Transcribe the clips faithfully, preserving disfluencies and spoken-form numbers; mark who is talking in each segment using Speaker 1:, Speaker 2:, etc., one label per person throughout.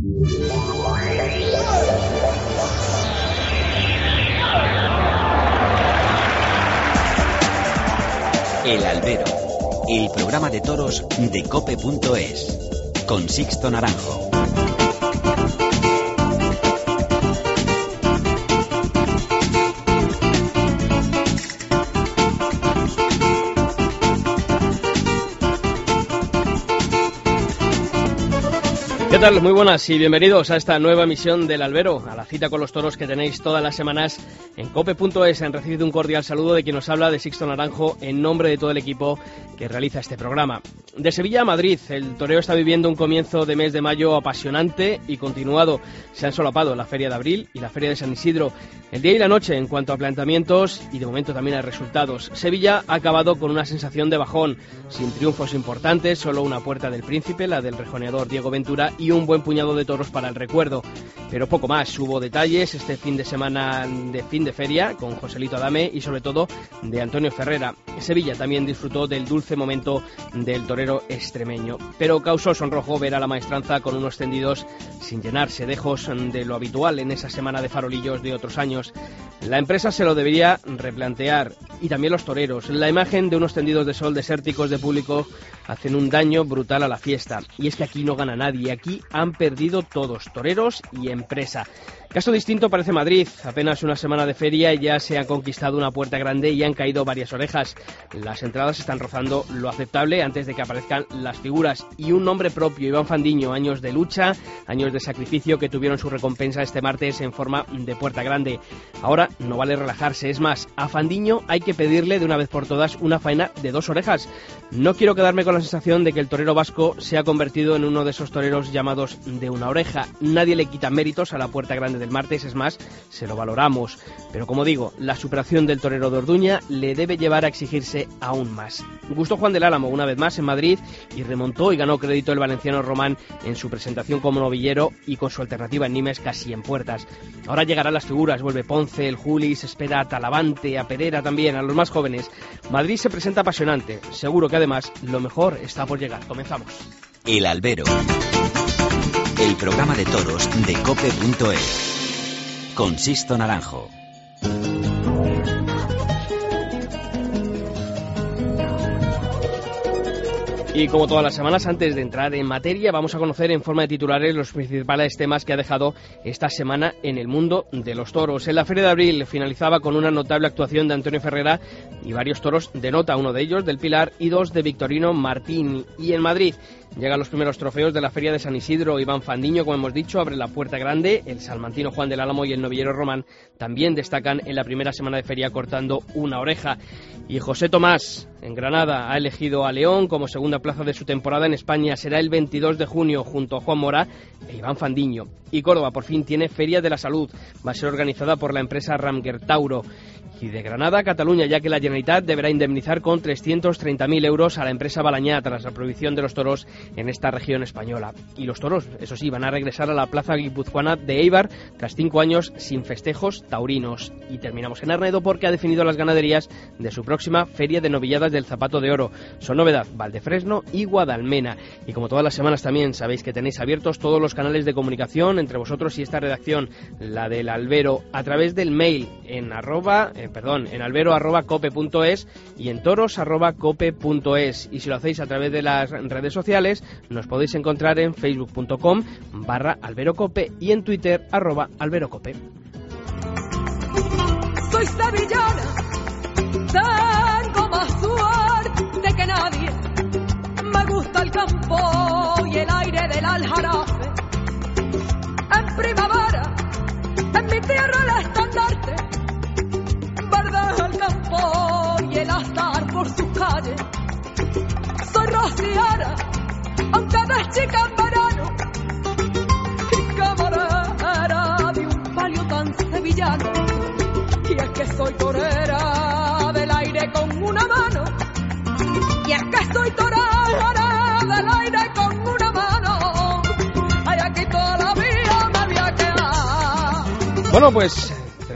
Speaker 1: El Albero, el programa de toros de cope punto es, con Sixto Naranjo.
Speaker 2: ¿Qué tal? Muy buenas y bienvenidos a esta nueva emisión del Albero, a la cita con los toros que tenéis todas las semanas en cope punto es. Han recibido un cordial saludo de quien nos habla, de Sixto Naranjo, en nombre de todo el equipo que realiza este programa. De Sevilla a Madrid, el toreo está viviendo un comienzo de mes de mayo apasionante y continuado. Se han solapado la Feria de Abril y la Feria de San Isidro, el día y la noche en cuanto a planteamientos y de momento también a resultados. Sevilla ha acabado con una sensación de bajón, sin triunfos importantes, solo una Puerta del Príncipe, la del rejoneador Diego Ventura, y un buen puñado de toros para el recuerdo, pero poco más. Hubo detalles este fin de semana de fin de feria con Joselito Adame y sobre todo de Antonio Ferrera. Sevilla también disfrutó del dulce momento del torero extremeño, pero causó sonrojo ver a la maestranza con unos tendidos sin llenarse, dejos de lo habitual en esa semana de farolillos de otros años. La empresa se lo debería replantear, y también los toreros. La imagen de unos tendidos de sol desérticos de público hacen un daño brutal a la fiesta, y es que aquí no gana nadie, aquí han perdido todos, toreros y empresa. Caso distinto parece Madrid, apenas una semana de feria y ya se ha conquistado una puerta grande y han caído varias orejas. Las entradas están rozando lo aceptable antes de que aparezcan las figuras, y un nombre propio, Iván Fandiño, años de lucha, años de sacrificio que tuvieron su recompensa este martes en forma de puerta grande. Ahora no vale relajarse, es más, a Fandiño hay que pedirle de una vez por todas una faena de dos orejas. No quiero quedarme con la sensación de que el torero vasco se ha convertido en uno de esos toreros llamados de una oreja. Nadie le quita méritos a la puerta grande del martes, es más, se lo valoramos, pero como digo, la superación del torero de Orduña le debe llevar a exigirse aún más. Gustó Juan del Álamo una vez más en Madrid y remontó y ganó crédito el valenciano Román en su presentación como novillero y con su alternativa en Nimes casi en puertas. Ahora llegarán las figuras, vuelve Ponce, el Juli, se espera a Talavante, a Pereira también, a los más jóvenes. Madrid se presenta apasionante, seguro que además lo mejor está por llegar. Comenzamos.
Speaker 1: El Albero, el programa de toros de cope punto es, con Sixto Naranjo.
Speaker 2: Y como todas las semanas, antes de entrar en materia, vamos a conocer en forma de titulares los principales temas que ha dejado esta semana en el mundo de los toros. En la Feria de Abril finalizaba con una notable actuación de Antonio Ferrera y varios toros de nota, uno de ellos del Pilar y dos de Victorino Martín. Y en Madrid llegan los primeros trofeos de la Feria de San Isidro. Iván Fandiño, como hemos dicho, abre la puerta grande. El salmantino Juan del Álamo y el novillero Román también destacan en la primera semana de feria cortando una oreja. Y José Tomás, en Granada, ha elegido a León como segunda plaza de su temporada en España. Será el veintidós de junio junto a Juan Mora e Iván Fandiño. Y Córdoba por fin tiene Feria de la Salud. Va a ser organizada por la empresa Ramger Tauro. Y de Granada a Cataluña, ya que la Generalitat deberá indemnizar con trescientos treinta mil euros a la empresa Balañá tras la prohibición de los toros en esta región española. Y los toros, eso sí, van a regresar a la plaza guipuzcoana de Eibar tras cinco años sin festejos taurinos. Y terminamos en Arnedo porque ha definido las ganaderías de su próxima Feria de Novilladas del Zapato de Oro. Son novedad Valdefresno y Guadalmena. Y como todas las semanas también sabéis que tenéis abiertos todos los canales de comunicación entre vosotros y esta redacción, la del Albero, a través del mail en arroba... Eh, perdón, en albero arroba cope punto es y en toros arroba cope punto es. Y si lo hacéis a través de las redes sociales, nos podéis encontrar en facebook punto com barra alberocope y en Twitter arroba alberocope.
Speaker 3: Soy sevillana, tengo más suerte que nadie. Me gusta el campo y el aire del Aljarafe. En primavera, en mi tierra el estandarte, verde el campo y el azar por sus calles. Soy rociera, aunque de chica en verano, y camarera de un palio tan sevillano. Y es que soy torera del aire con una mano, y es que soy torera del aire con una mano. Ay, aquí todavía me voy a quedar.
Speaker 2: Bueno, pues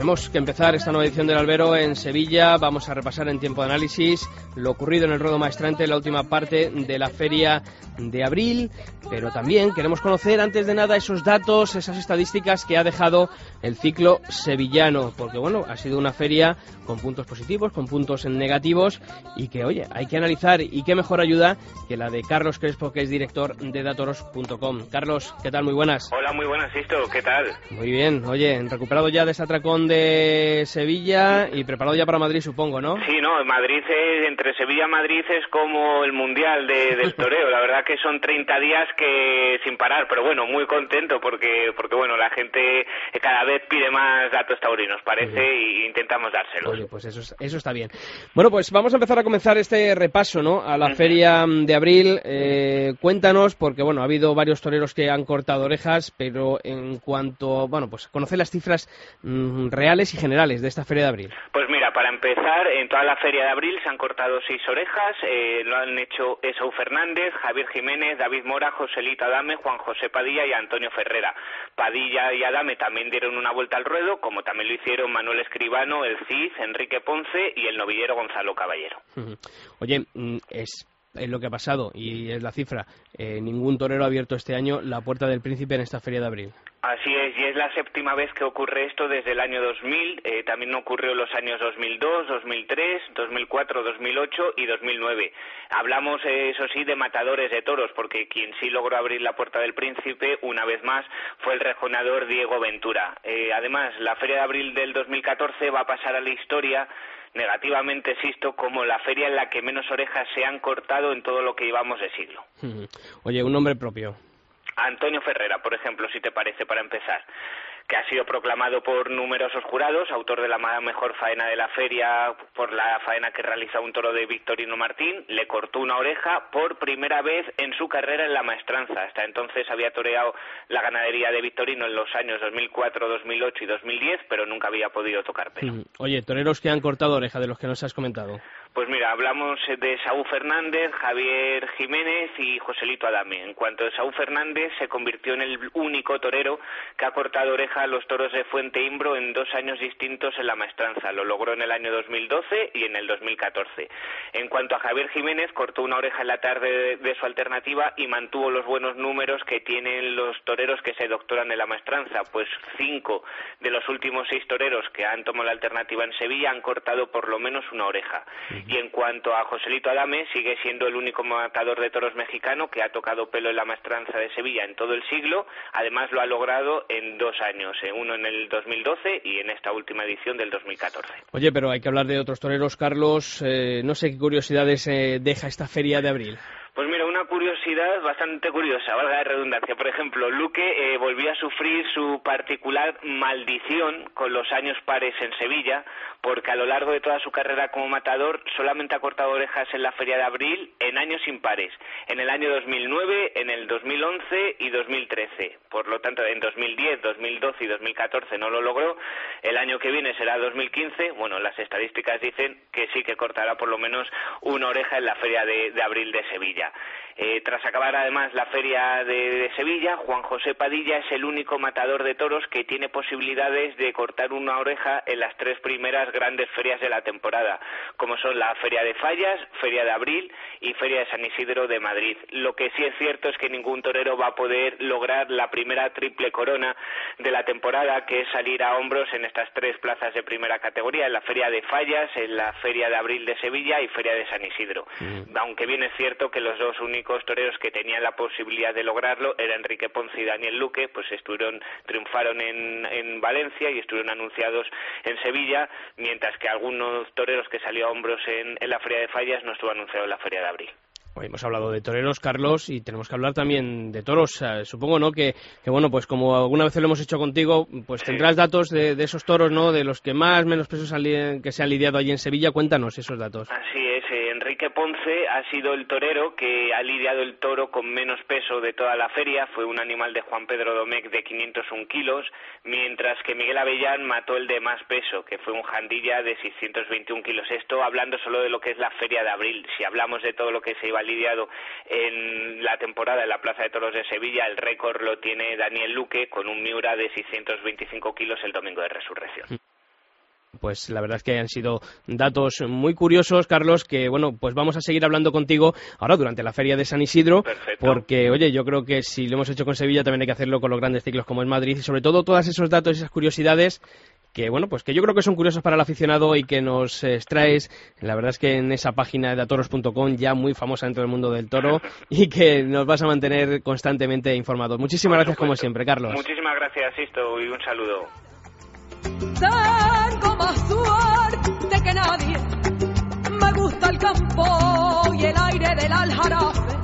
Speaker 2: tenemos que empezar esta nueva edición del Albero en Sevilla. Vamos a repasar en tiempo de análisis lo ocurrido en el ruedo maestrante en la última parte de la feria de abril, pero también queremos conocer antes de nada esos datos, esas estadísticas que ha dejado el ciclo sevillano, porque bueno, ha sido una feria con puntos positivos, con puntos negativos y que, oye, hay que analizar, y qué mejor ayuda que la de Carlos Crespo, que es director de datoros punto com. Carlos, ¿qué tal? Muy buenas.
Speaker 4: Hola, muy buenas, Sisto, ¿qué tal?
Speaker 2: Muy bien, oye, recuperado ya de ese atracón de Sevilla y preparado ya para Madrid, supongo, ¿no?
Speaker 4: Sí, no, Madrid es, entre Sevilla y Madrid es como el mundial de, del toreo, la verdad que son treinta días que sin parar, pero bueno, muy contento porque, porque bueno, la gente cada vez pide más datos taurinos, parece, y intentamos dárselos.
Speaker 2: Oye, pues eso, eso está bien. Bueno, pues vamos a empezar a comenzar este repaso, ¿no?, a la uh-huh. feria de abril. Eh, cuéntanos, porque bueno, ha habido varios toreros que han cortado orejas, pero en cuanto, bueno, pues conocer las cifras mmm, reales y generales de esta feria de abril.
Speaker 4: Pues mira, para empezar, en toda la feria de abril se han cortado seis orejas, eh, lo han hecho Esau Fernández, Javier Jiménez, David Mora, Joselito Adame, Juan José Padilla y Antonio Ferrera. Padilla y Adame también dieron una vuelta al ruedo, como también lo hicieron Manuel Escribano, el Cid, Enrique Ponce y el novillero Gonzalo Caballero.
Speaker 2: Uh-huh. Oye, es... es lo que ha pasado y es la cifra. Eh, ningún torero ha abierto este año la Puerta del Príncipe en esta feria de abril.
Speaker 4: Así es, y es la séptima vez que ocurre esto desde el año dos mil, eh, también ocurrió en los años dos mil dos, dos mil tres, dos mil cuatro, dos mil ocho y dos mil nueve. Hablamos, eh, eso sí, de matadores de toros, porque quien sí logró abrir la Puerta del Príncipe, una vez más, fue el rejonador Diego Ventura. Eh, además, la feria de abril del dos mil catorce va a pasar a la historia, negativamente, existo, como la feria en la que menos orejas se han cortado en todo lo que llevamos de siglo.
Speaker 2: Oye, un nombre propio.
Speaker 4: Antonio Ferrera, por ejemplo, si te parece, para empezar, que ha sido proclamado por numerosos jurados, autor de la mejor faena de la feria por la faena que realiza un toro de Victorino Martín, le cortó una oreja por primera vez en su carrera en la maestranza. Hasta entonces había toreado la ganadería de Victorino en los años dos mil cuatro, dos mil ocho y dos mil diez, pero nunca había podido tocar pelo.
Speaker 2: Mm. Oye, toreros que han cortado oreja, de los que nos has comentado.
Speaker 4: Pues mira, hablamos de Saúl Fernández, Javier Jiménez y Joselito Adame. En cuanto a Saúl Fernández, se convirtió en el único torero que ha cortado oreja a los toros de Fuente Imbro en dos años distintos en la maestranza. Lo logró en el año dos mil doce y en el dos mil catorce. En cuanto a Javier Jiménez, cortó una oreja en la tarde de, de su alternativa y mantuvo los buenos números que tienen los toreros que se doctoran en la maestranza, pues cinco de los últimos seis toreros que han tomado la alternativa en Sevilla han cortado por lo menos una oreja. Y en cuanto a Joselito Adame, sigue siendo el único matador de toros mexicano que ha tocado pelo en la maestranza de Sevilla en todo el siglo. Además lo ha logrado en dos años, eh, uno en el dos mil doce y en esta última edición del dos mil catorce.
Speaker 2: Oye, pero hay que hablar de otros toreros, Carlos. Eh, no sé qué curiosidades eh, deja esta feria de abril.
Speaker 4: Pues mira, una curiosidad bastante curiosa, valga la redundancia. Por ejemplo, Luque eh, volvió a sufrir su particular maldición con los años pares en Sevilla, porque a lo largo de toda su carrera como matador solamente ha cortado orejas en la feria de abril en años impares. En el año dos mil nueve, en el dos mil once y dos mil trece. Por lo tanto, en dos mil diez, dos mil doce y dos mil catorce no lo logró. El año que viene será dos mil quince. Bueno, las estadísticas dicen que sí que cortará por lo menos una oreja en la feria de, de abril de Sevilla. Eh, tras acabar además la feria de, de Sevilla, Juan José Padilla es el único matador de toros que tiene posibilidades de cortar una oreja en las tres primeras grandes ferias de la temporada, como son la Feria de Fallas, Feria de Abril y Feria de San Isidro de Madrid. Lo que sí es cierto es que ningún torero va a poder lograr la primera triple corona de la temporada, que es salir a hombros en estas tres plazas de primera categoría, en la Feria de Fallas, en la Feria de Abril de Sevilla y Feria de San Isidro. Mm. Aunque bien es cierto que los Los dos únicos toreros que tenían la posibilidad de lograrlo eran Enrique Ponce y Daniel Luque, pues estuvieron, triunfaron en, en Valencia y estuvieron anunciados en Sevilla, mientras que algunos toreros que salió a hombros en, en la Feria de Fallas no estuvo anunciado en la Feria de Abril.
Speaker 2: Hoy hemos hablado de toreros, Carlos, y tenemos que hablar también de toros. Eh, supongo, ¿no?, que, que, bueno, pues como alguna vez lo hemos hecho contigo, pues sí, tendrás datos de, de esos toros, ¿no?, de los que más menos pesos han, que se han lidiado allí en Sevilla. Cuéntanos esos datos.
Speaker 4: Así es, eh, Enrique Ponce ha sido el torero que ha lidiado el toro con menos peso de toda la feria. Fue un animal de Juan Pedro Domecq de quinientos un kilos, mientras que Miguel Avellán mató el de más peso, que fue un jandilla de seiscientos veintiún kilos. Esto hablando solo de lo que es la feria de abril. Si hablamos de todo lo que se iba lidiado en la temporada en la Plaza de Toros de Sevilla, el récord lo tiene Daniel Luque con un Miura de seiscientos veinticinco kilos el domingo de Resurrección.
Speaker 2: Pues la verdad es que han sido datos muy curiosos, Carlos, que bueno, pues vamos a seguir hablando contigo ahora durante la Feria de San Isidro.
Speaker 4: Perfecto.
Speaker 2: Porque, oye, yo creo que si lo hemos hecho con Sevilla también hay que hacerlo con los grandes ciclos como es Madrid, y sobre todo todos esos datos y esas curiosidades que, bueno, pues que yo creo que son curiosos para el aficionado y que nos eh, extraes, la verdad es que en esa página de atoros punto com, ya muy famosa dentro del mundo del toro, y que nos vas a mantener constantemente informados. Muchísimas gracias como siempre, Carlos.
Speaker 4: Muchísimas gracias, Sisto, y un saludo.
Speaker 3: Tengo más suerte que nadie, me gusta el campo y el aire del Aljarafe.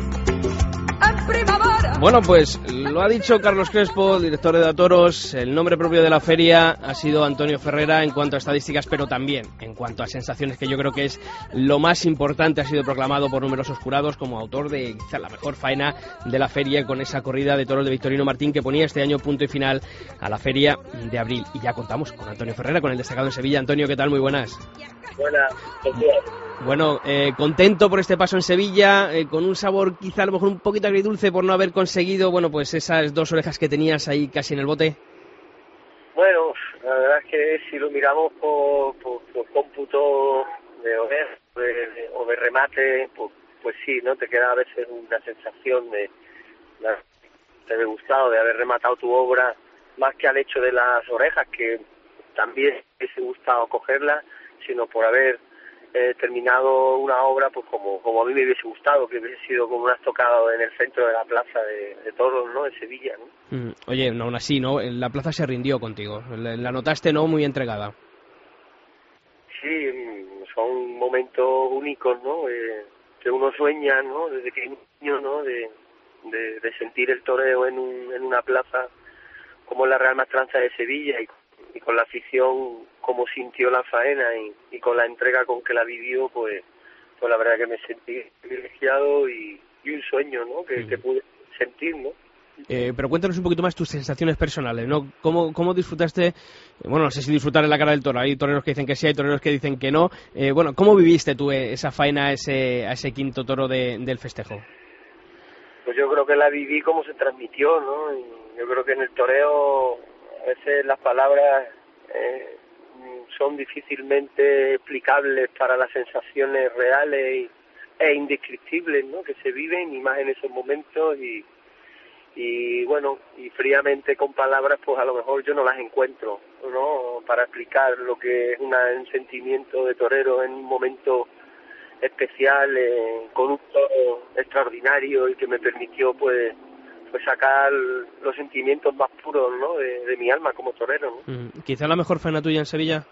Speaker 3: En primavera.
Speaker 2: Bueno, pues lo ha dicho Carlos Crespo, director de Toros. El nombre propio de la feria ha sido Antonio Ferrera en cuanto a estadísticas, pero también en cuanto a sensaciones, que yo creo que es lo más importante. Ha sido proclamado por numerosos jurados como autor de quizá la mejor faena de la feria, con esa corrida de toros de Victorino Martín que ponía este año punto y final a la feria de abril. Y ya contamos con Antonio Ferrera, con el destacado en Sevilla. Antonio, ¿qué tal? Muy buenas.
Speaker 5: Buenas,
Speaker 2: Bueno, eh, contento por este paso en Sevilla, eh, con un sabor quizá a lo mejor un poquito agridulce por no haber conseguido, bueno, pues esas dos orejas que tenías ahí casi en el bote.
Speaker 5: Bueno, la verdad es que si lo miramos por, por, por cómputo de orejas de, o de remate, pues, pues sí, ¿no? Te queda a veces una sensación de, de, de haber gustado, de haber rematado tu obra, más que al hecho de las orejas, que también hubiese gustado cogerlas, sino por haber Eh, terminado una obra pues como como a mí me hubiese gustado, que hubiese sido como una estocada en el centro de la plaza de, de toros, ¿no? De Sevilla, ¿no?
Speaker 2: Mm, oye, no, aún así, ¿no? La plaza se rindió contigo, la, la notaste, ¿no? Muy entregada.
Speaker 5: Sí, son momentos únicos, ¿no? Eh, que uno sueña, ¿no? Desde que es niño, ¿no? De, de, de sentir el toreo en, un, en una plaza como la Real Maestranza de Sevilla, y y con la afición como sintió la faena y, y con la entrega con que la vivió, pues pues la verdad que me sentí privilegiado y, y un sueño, ¿no? Que, mm. que pude sentir, ¿no?
Speaker 2: Eh, pero cuéntanos un poquito más tus sensaciones personales, ¿no? ¿Cómo, cómo disfrutaste? Bueno, no sé si disfrutar en la cara del toro. Hay toreros que dicen que sí, hay toreros que dicen que no. Eh, bueno, ¿cómo viviste tú esa faena, ese, a ese quinto toro de, del festejo?
Speaker 5: Pues yo creo que la viví como se transmitió, ¿no? Y yo creo que en el toreo a veces las palabras eh, son difícilmente explicables para las sensaciones reales y, e indescriptibles, ¿no? Que se viven, y más en esos momentos, y, y bueno, y fríamente con palabras pues a lo mejor yo no las encuentro, ¿no? Para explicar lo que es una, un sentimiento de torero en un momento especial, eh, con un toro extraordinario y que me permitió pues pues sacar los sentimientos más puros, ¿no? de, de mi alma como torero, ¿no?
Speaker 2: Mm, ¿Quizá la mejor faena tuya en Sevilla?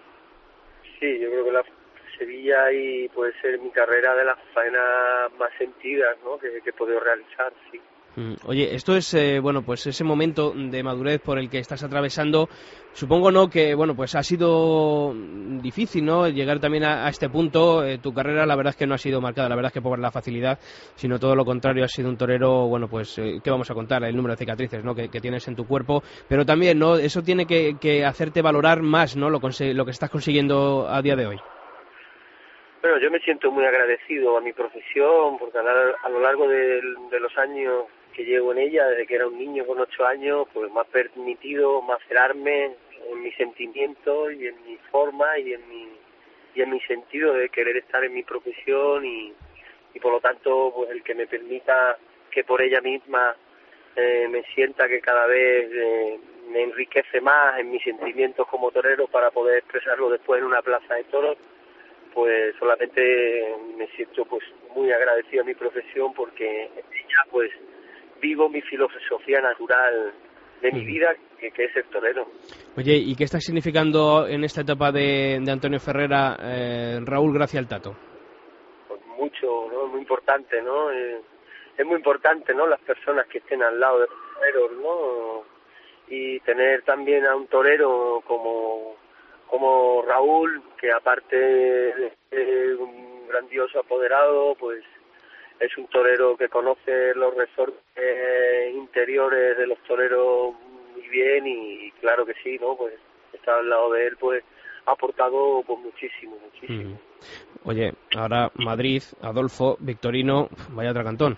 Speaker 5: Sí, yo creo que la Sevilla y puede ser mi carrera de las faenas más sentidas, ¿no? que, que he podido realizar, sí.
Speaker 2: Oye, esto es, eh, bueno, pues ese momento de madurez por el que estás atravesando. Supongo, ¿no?, que, bueno, pues ha sido difícil, ¿no?, llegar también a, a este punto. Eh, tu carrera, la verdad es que no ha sido marcada, la verdad es que por la facilidad, sino todo lo contrario. Has sido un torero, bueno, pues, eh, ¿qué vamos a contar? El número de cicatrices, ¿no?, que, que tienes en tu cuerpo. Pero también, ¿no?, eso tiene que, que hacerte valorar más, ¿no?, lo, lo que estás consiguiendo a día de hoy.
Speaker 5: Bueno, yo me siento muy agradecido a mi profesión, porque a, la, a lo largo de, de los años que llevo en ella, desde que era un niño con ocho años, pues me ha permitido macerarme en mis sentimientos y en mi forma y en mi y en mi sentido de querer estar en mi profesión, y, y por lo tanto pues el que me permita que por ella misma eh, me sienta que cada vez eh, me enriquece más en mis sentimientos como torero para poder expresarlo después en una plaza de toros, pues solamente me siento pues muy agradecido a mi profesión, porque en ella pues vivo mi filosofía natural de mi vida, que, que es el torero.
Speaker 2: Oye, ¿y qué está significando en esta etapa de, de Antonio Ferrera eh, Raúl Gracia el Tato?
Speaker 5: Pues mucho, ¿no? Muy importante, ¿no? Eh, es muy importante, ¿no?, las personas que estén al lado de los toreros, ¿no? Y tener también a un torero como como Raúl, que aparte de ser un grandioso apoderado, pues es un torero que conoce los resortes interiores de los toreros muy bien, y claro que sí, ¿no? Pues estar al lado de él pues ha aportado pues muchísimo, muchísimo.
Speaker 2: Mm. Oye, ahora Madrid, Adolfo, Victorino, vaya tracantón.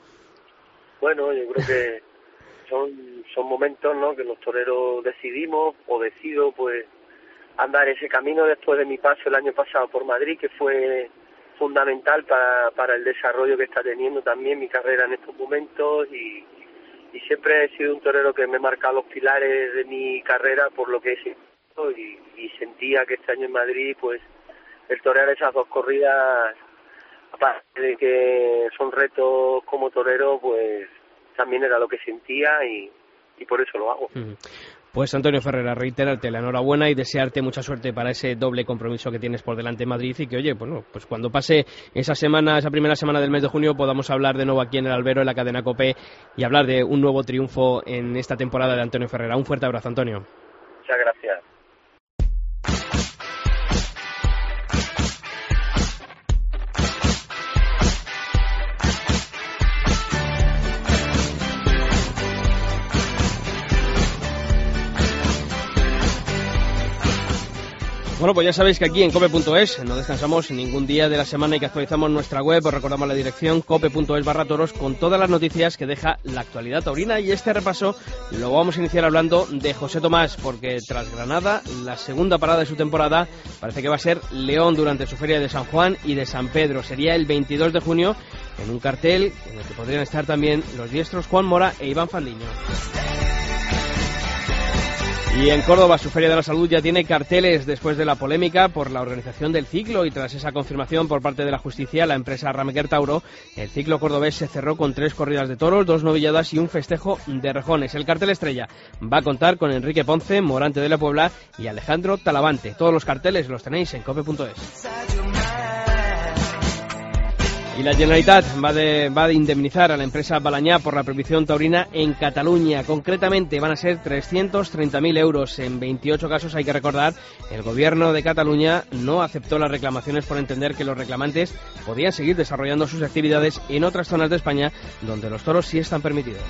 Speaker 5: Bueno, yo creo que son son momentos, ¿no?, que los toreros decidimos o decido pues andar ese camino después de mi paso el año pasado por Madrid, que fue fundamental para, para el desarrollo que está teniendo también mi carrera en estos momentos, y, y siempre he sido un torero que me he marcado los pilares de mi carrera por lo que he sido, y, y sentía que este año en Madrid, pues, el torear esas dos corridas, aparte de que son retos como torero, pues también era lo que sentía, y, y por eso lo hago.
Speaker 2: Mm. Pues Antonio Ferrera, reiterarte la enhorabuena y desearte mucha suerte para ese doble compromiso que tienes por delante en Madrid, y que, oye, bueno, pues cuando pase esa semana, esa primera semana del mes de junio, podamos hablar de nuevo aquí en el Albero, en la cadena COPE, y hablar de un nuevo triunfo en esta temporada de Antonio Ferrera. Un fuerte abrazo, Antonio.
Speaker 5: Muchas gracias.
Speaker 2: Bueno, pues ya sabéis que aquí en cope punto es no descansamos ningún día de la semana y que actualizamos nuestra web. Os recordamos la dirección cope punto es barra toros con todas las noticias que deja la actualidad taurina, y este repaso lo vamos a iniciar hablando de José Tomás, porque tras Granada, la segunda parada de su temporada parece que va a ser León durante su feria de San Juan y de San Pedro. Sería el veintidós de junio en un cartel en el que podrían estar también los diestros Juan Mora e Iván Fandiño. Y en Córdoba, su Feria de la Salud ya tiene carteles después de la polémica por la organización del ciclo, y tras esa confirmación por parte de la justicia, la empresa Ramequer Tauro, el ciclo cordobés se cerró con tres corridas de toros, dos novilladas y un festejo de rejones. El cartel estrella va a contar con Enrique Ponce, Morante de la Puebla y Alejandro Talavante. Todos los carteles los tenéis en cope punto es. Y la Generalitat va, de, va a indemnizar a la empresa Balañá por la prohibición taurina en Cataluña. Concretamente van a ser trescientos treinta mil euros. En veintiocho casos, hay que recordar, el gobierno de Cataluña no aceptó las reclamaciones por entender que los reclamantes podían seguir desarrollando sus actividades en otras zonas de España donde los toros sí están permitidos.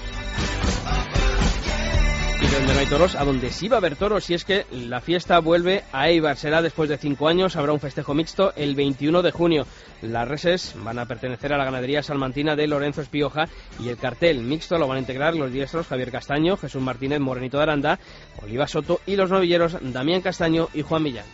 Speaker 2: Y donde no hay toros, a donde sí va a haber toros, y es que la fiesta vuelve a Eibar. Será después de cinco años, habrá un festejo mixto el veintiuno de junio. Las reses van a pertenecer a la ganadería salmantina de Lorenzo Espioja, y el cartel mixto lo van a integrar los diestros Javier Castaño, Jesús Martínez Morenito de Aranda, Oliva Soto, y los novilleros Damián Castaño y Juan Millán.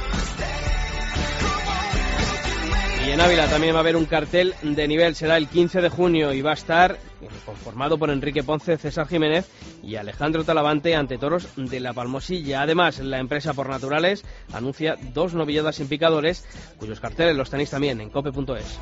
Speaker 2: Y en Ávila también va a haber un cartel de nivel, será el quince de junio y va a estar conformado por Enrique Ponce, César Jiménez y Alejandro Talavante ante toros de la Palmosilla. Además, la empresa Por Naturales anuncia dos novilladas sin picadores, cuyos carteles los tenéis también en cope punto es.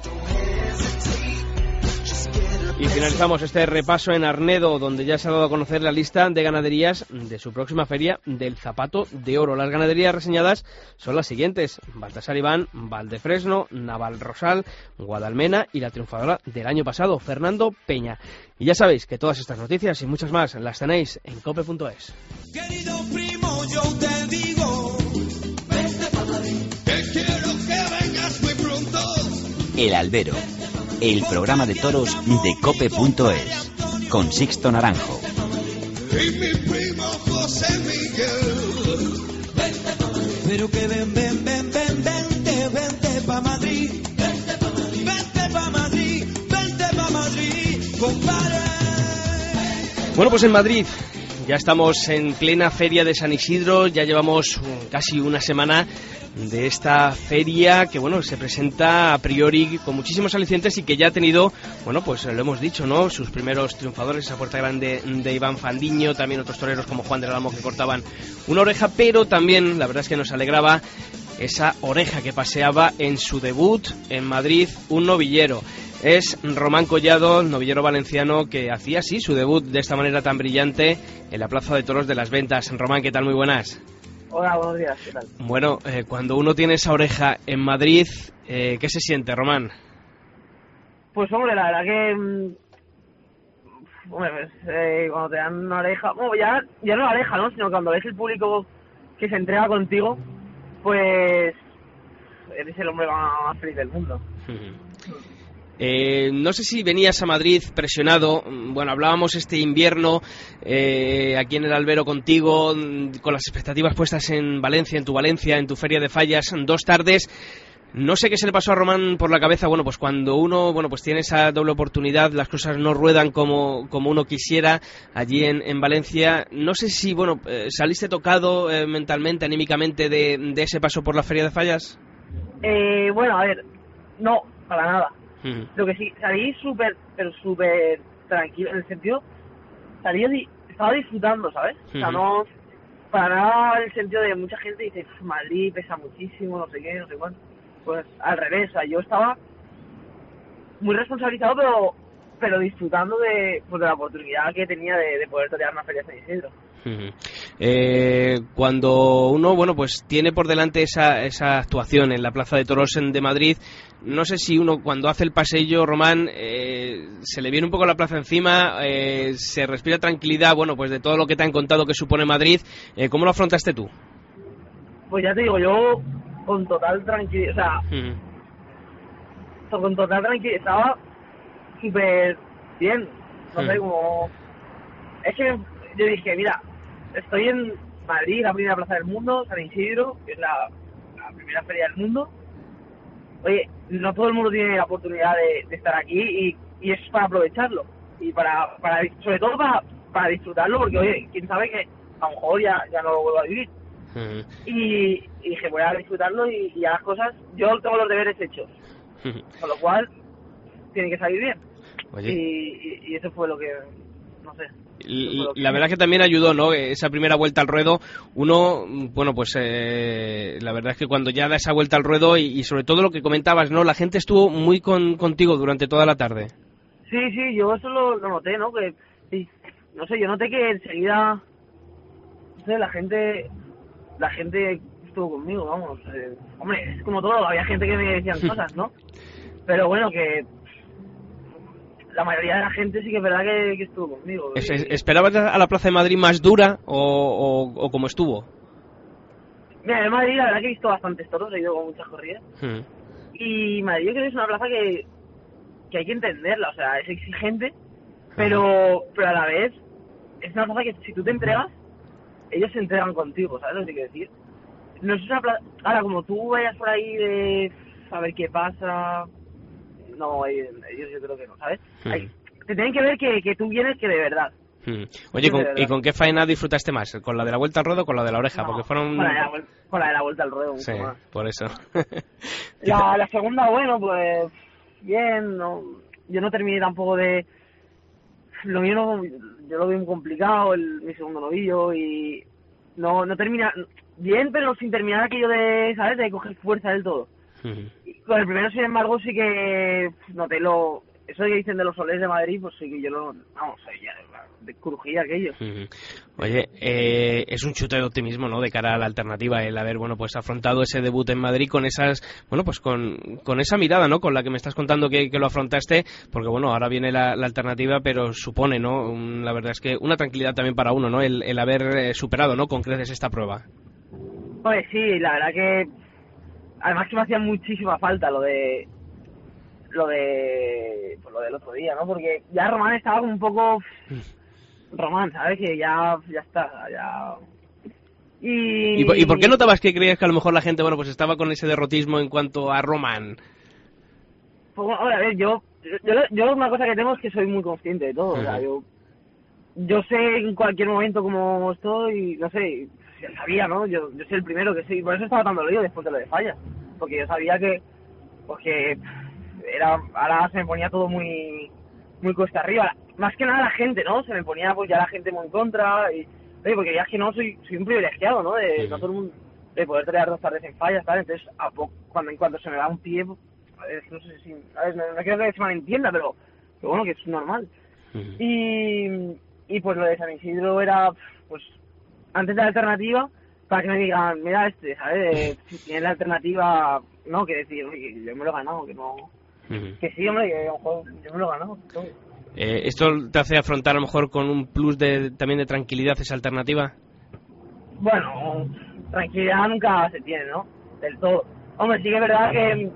Speaker 2: Y finalizamos este repaso en Arnedo, donde ya se ha dado a conocer la lista de ganaderías de su próxima feria del Zapato de Oro. Las ganaderías reseñadas son las siguientes: Baltasar Iván, Valdefresno, Naval Rosal, Guadalmena y la triunfadora del año pasado, Fernando Peña. Y ya sabéis que todas estas noticias y muchas más las tenéis en cope punto es.
Speaker 6: Querido primo, yo te digo, vente para Madrid, que quiero que vengas muy pronto.
Speaker 1: El Albero, el programa de toros de cope punto es, con Sixto Naranjo.
Speaker 6: Y mi primo José Miguel, vente pa' Madrid. Pero que ven, ven, ven, ven, vente, vente pa' Madrid. Vente pa' Madrid. Vente pa' Madrid, vente pa' Madrid, compadre.
Speaker 2: Bueno, pues en Madrid ya estamos en plena feria de San Isidro, ya llevamos casi una semana de esta feria que, bueno, se presenta a priori con muchísimos alicientes y que ya ha tenido, bueno, pues lo hemos dicho, ¿no?, sus primeros triunfadores, esa puerta grande de Iván Fandiño, también otros toreros como Juan del Álamo que cortaban una oreja, pero también la verdad es que nos alegraba esa oreja que paseaba en su debut en Madrid, un novillero. Es Román Collado, novillero valenciano, que hacía así su debut de esta manera tan brillante en la Plaza de Toros de las Ventas. Román, ¿qué tal? Muy buenas.
Speaker 7: Hola, buenos días, ¿qué tal?
Speaker 2: Bueno, eh, cuando uno tiene esa oreja en Madrid, eh, ¿qué se siente, Román?
Speaker 7: Pues hombre, la verdad que... Hombre, pues, eh, cuando te dan una oreja... Bueno, ya, ya no la oreja, ¿no? Sino cuando ves el público que se entrega contigo, pues... eres el hombre más feliz del mundo.
Speaker 2: Eh, no sé si venías a Madrid presionado. Bueno, hablábamos este invierno eh, aquí en el Albero contigo, con las expectativas puestas en Valencia, en tu Valencia, en tu Feria de Fallas, dos tardes No sé qué se le pasó a Román por la cabeza, bueno, pues cuando uno, bueno, pues tiene esa doble oportunidad, las cosas no ruedan como, como uno quisiera allí en, en Valencia. No sé si, bueno, eh, saliste tocado eh, mentalmente, anímicamente de, de ese paso por la Feria de Fallas.
Speaker 7: Eh, bueno, a ver, no, para nada.
Speaker 2: Uh-huh.
Speaker 7: Lo que sí, salí súper, pero súper tranquilo, en el sentido, salí, di- estaba disfrutando, ¿sabes?
Speaker 2: Uh-huh.
Speaker 7: O sea, no, para nada en el sentido de mucha gente dice, Madrid pesa muchísimo, no sé qué, no sé cuánto. Pues al revés, o sea, yo estaba muy responsabilizado, pero pero disfrutando de, pues, de la oportunidad que tenía de, de poder torear una feria de San Isidro.
Speaker 2: Uh-huh. Eh, cuando uno, bueno, pues tiene por delante esa, esa actuación en la Plaza de Toros de Madrid, no sé si uno cuando hace el paseillo, Román, eh, se le viene un poco la plaza encima, eh, se respira tranquilidad, bueno, pues de todo lo que te han contado que supone Madrid. Eh, ¿cómo lo afrontaste tú?
Speaker 7: Pues ya te digo, yo con total tranquilidad, o sea,
Speaker 2: Uh-huh.
Speaker 7: con total tranquilidad, estaba súper bien, no sé,
Speaker 2: Hmm.
Speaker 7: como... Es que yo dije, mira, estoy en Madrid, la primera plaza del mundo, San Isidro, que es la, la primera feria del mundo. Oye, no todo el mundo tiene la oportunidad de, de estar aquí y, y es para aprovecharlo. Y para, para sobre todo para, para disfrutarlo, porque oye, quién sabe que a lo mejor ya, ya no lo vuelvo a vivir.
Speaker 2: Uh-huh.
Speaker 7: Y, y dije, voy a disfrutarlo y, y a las cosas, yo tengo los deberes hechos.
Speaker 2: Uh-huh.
Speaker 7: Con lo cual, tiene que salir bien.
Speaker 2: Oye.
Speaker 7: Y, y, y eso fue lo que, no sé.
Speaker 2: L- La verdad que también ayudó, ¿no? Esa primera vuelta al ruedo, uno, bueno, pues eh, la verdad es que cuando ya da esa vuelta al ruedo y, y sobre todo lo que comentabas, ¿no? La gente estuvo muy con, contigo durante toda la tarde.
Speaker 7: Sí, sí, yo eso lo, lo noté, ¿no? Que, sí, no sé, yo noté que enseguida, no sé, la gente, la gente estuvo conmigo, vamos. Eh, hombre, es como todo, había gente que me decían cosas, ¿no? Pero bueno, que la mayoría de la gente sí que es verdad que, que estuvo conmigo.
Speaker 2: Es-
Speaker 7: Y-
Speaker 2: es- ¿Esperabas a la Plaza de Madrid más dura o, o, o como estuvo?
Speaker 7: Mira, en Madrid la verdad que he visto bastantes toros, he ido con muchas corridas.
Speaker 2: Uh-huh.
Speaker 7: Y Madrid yo creo que es una plaza que, que hay que entenderla, o sea, es exigente, pero, pero a la vez es una plaza que si tú te entregas, ellos se entregan contigo, ¿sabes lo que quiero decir? No es una plaza... Ahora, como tú vayas por ahí de saber qué pasa, no, ellos, ellos yo creo que no, ¿sabes?
Speaker 2: Hmm.
Speaker 7: Hay- te tienen que ver que, que tú vienes que de verdad.
Speaker 2: Hmm. Oye, ¿con,
Speaker 7: de verdad.
Speaker 2: ¿y con qué faena disfrutaste más? ¿Con la de la vuelta al ruedo o con la de la oreja?
Speaker 7: No,
Speaker 2: Porque fueron...
Speaker 7: Con la, de la, vuel- con la de la vuelta al ruedo, mucho
Speaker 2: Sí,
Speaker 7: más.
Speaker 2: por eso.
Speaker 7: La, la segunda, bueno, pues bien, no, yo no terminé tampoco de... Lo mío no, yo lo veo muy complicado, el, mi segundo novillo, y no no termina bien, pero sin terminar aquello de, ¿sabes?, de coger fuerza del todo.
Speaker 2: Ujú.
Speaker 7: Y con el primero, sin embargo, sí que noté lo... Eso que dicen de los soles de Madrid, pues sí que yo lo... Vamos, ya, de crujía aquello.
Speaker 2: Ujú. Oye, eh, es un chute de optimismo, ¿no?, de cara a la alternativa, el haber, bueno, pues afrontado ese debut en Madrid con esas, bueno, pues con, con esa mirada, ¿no?, con la que me estás contando que, que lo afrontaste, porque bueno, ahora viene la, la alternativa, pero supone, ¿no?, un- la verdad es que una tranquilidad también para uno, ¿no?, el, el haber eh, superado, ¿no?, con creces esta prueba.
Speaker 7: Pues sí, la verdad que... Además que me hacía muchísima falta lo de... Lo de... Pues lo del otro día, ¿no? Porque ya Román estaba como un poco... Román, ¿sabes? Que ya, ya está, ya... Y...
Speaker 2: ¿Y, por- ¿Y por qué notabas que creías que a lo mejor la gente, bueno, pues estaba con ese derrotismo en cuanto a Román?
Speaker 7: Pues, bueno, a ver, yo, yo, yo una cosa que tengo es que soy muy consciente de todo, o sea, yo... Yo sé en cualquier momento cómo estoy, no sé, ya sabía, ¿no? Yo, yo soy el primero que sé, y por eso estaba tan dolido después de lo de Fallas, porque yo sabía que, pues que era, ahora se me ponía todo muy, muy cuesta arriba, más que nada la gente, ¿no? Se me ponía pues ya la gente muy en contra, y, oye, porque ya es que no, soy, soy un privilegiado, ¿no? De,
Speaker 2: Sí.
Speaker 7: no todo el mundo, de poder traer dos tardes en Fallas, ¿sabes? Entonces, a poco, cuando, en cuanto se me da un pie, pues, es que no sé si, ¿sabes? No, no quiero que se malentienda, pero, que bueno, que es normal.
Speaker 2: Ujú.
Speaker 7: Y, y pues lo de San Isidro era, pues, antes de la alternativa, para que me digan, mira este, ¿sabes? Si tienes la alternativa, no, que decir, oye, que yo me lo he ganado, que no...
Speaker 2: Ujú.
Speaker 7: Que sí, hombre, que a lo mejor yo me lo he ganado. todo.
Speaker 2: Eh, ¿Esto te hace afrontar a lo mejor con un plus de también de tranquilidad esa alternativa?
Speaker 7: Bueno, tranquilidad nunca se tiene, ¿no? Del todo. Hombre, sí que es verdad que...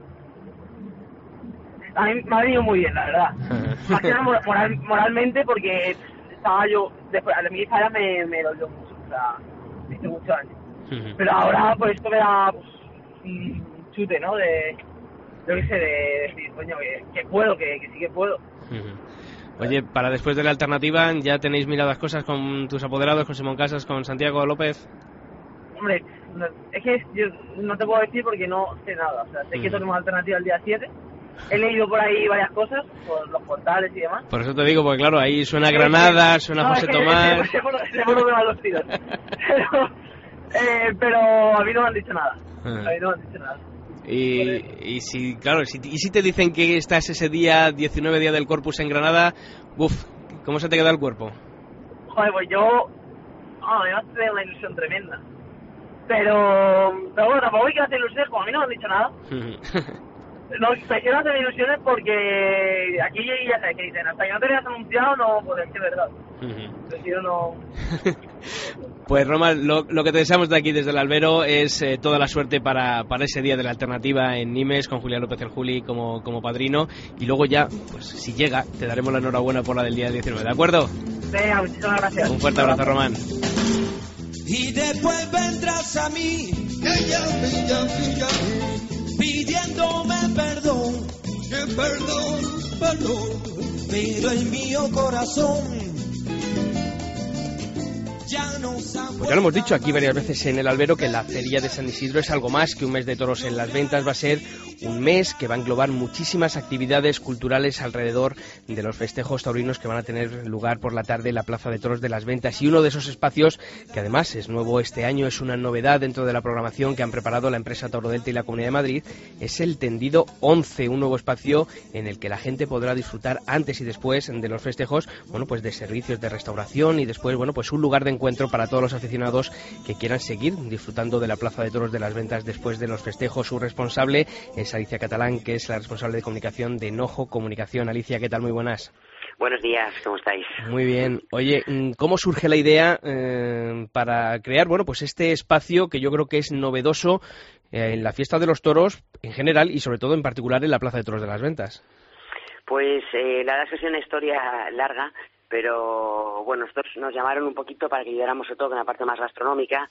Speaker 7: A mí me ha venido muy bien, la verdad. Más que nada mor- moral, moralmente, porque estaba yo... Después, a mí esa me, me dolió mucho, o sea, me hizo mucho daño.
Speaker 2: Ujú.
Speaker 7: Pero ahora, pues esto me da pues, un chute, ¿no? De, yo qué sé, de decir, coño, que, que puedo, que, que sí que puedo.
Speaker 2: Uh-huh. Oye, para después de la alternativa, ¿ya tenéis miradas cosas con tus apoderados, con Simón Casas, con Santiago López?
Speaker 7: Hombre, no, es que yo no te puedo decir porque no sé nada. O sea, sé uh-huh. que tenemos alternativa el día siete. He leído por ahí varias cosas, por los portales y demás.
Speaker 2: Por eso te digo, porque claro, ahí suena Granada, suena no, José
Speaker 7: es que,
Speaker 2: Tomás...
Speaker 7: Seguro que van los tiros. pero, eh, pero a mí no me han dicho nada. Uh-huh. A mí no me han dicho nada.
Speaker 2: Y, y si, claro, si, y si te dicen que estás ese día, diecinueve día del Corpus en Granada, uff, ¿cómo se te queda el cuerpo?
Speaker 7: Joder, pues yo... Oh, me va a tener una ilusión tremenda. Pero... Pero bueno, tampoco hay que hacer ilusiones, como a mí no me han dicho nada. Uh-huh. No, prefiero hacer ilusiones porque aquí ya sabes que dicen, hasta que no te hayas anunciado, no, pues es que es verdad. Uh-huh. Prefiero no...
Speaker 2: Pues Roma, lo, lo que te deseamos de aquí desde el Albero es eh, toda la suerte para, para ese día de la alternativa en Nimes, con Julián López el Juli como, como padrino, y luego ya, pues si llega, te daremos la enhorabuena por la del día diecinueve, ¿de acuerdo?
Speaker 7: Venga, muchísimas gracias.
Speaker 2: Un fuerte abrazo, Román.
Speaker 6: Y después vendrás a mí, ella, ella, ella, pidiéndome perdón, que perdón, perdón, pero el mío corazón ya no sabe.
Speaker 2: Pues ya lo hemos dicho aquí varias veces en el Albero que la Feria de San Isidro es algo más que un mes de toros en las ventas, va a ser un mes que va a englobar muchísimas actividades culturales alrededor de los festejos taurinos que van a tener lugar por la tarde en la Plaza de Toros de las Ventas, y uno de esos espacios que además es nuevo este año, es una novedad dentro de la programación que han preparado la empresa Tauro Delta y la Comunidad de Madrid, es el Tendido once, un nuevo espacio en el que la gente podrá disfrutar antes y después de los festejos, bueno, pues de servicios de restauración y después, bueno, pues un lugar de encuentro para todos los aficionados que quieran seguir disfrutando de la Plaza de Toros de las Ventas después de los festejos. Su responsable es Alicia Catalán, que es la responsable de comunicación de Nojo Comunicación. Alicia, ¿qué tal? Muy buenas.
Speaker 8: Buenos días, ¿cómo estáis?
Speaker 2: Muy bien. Oye, ¿cómo surge la idea eh, para crear, bueno, pues este espacio que yo creo que es novedoso eh, en la fiesta de los toros en general y sobre todo en particular en la Plaza de Toros de las Ventas?
Speaker 8: Pues eh, la verdad es que es una historia larga, pero bueno, nosotros nos llamaron un poquito para que ayudáramos sobre todo con la parte más gastronómica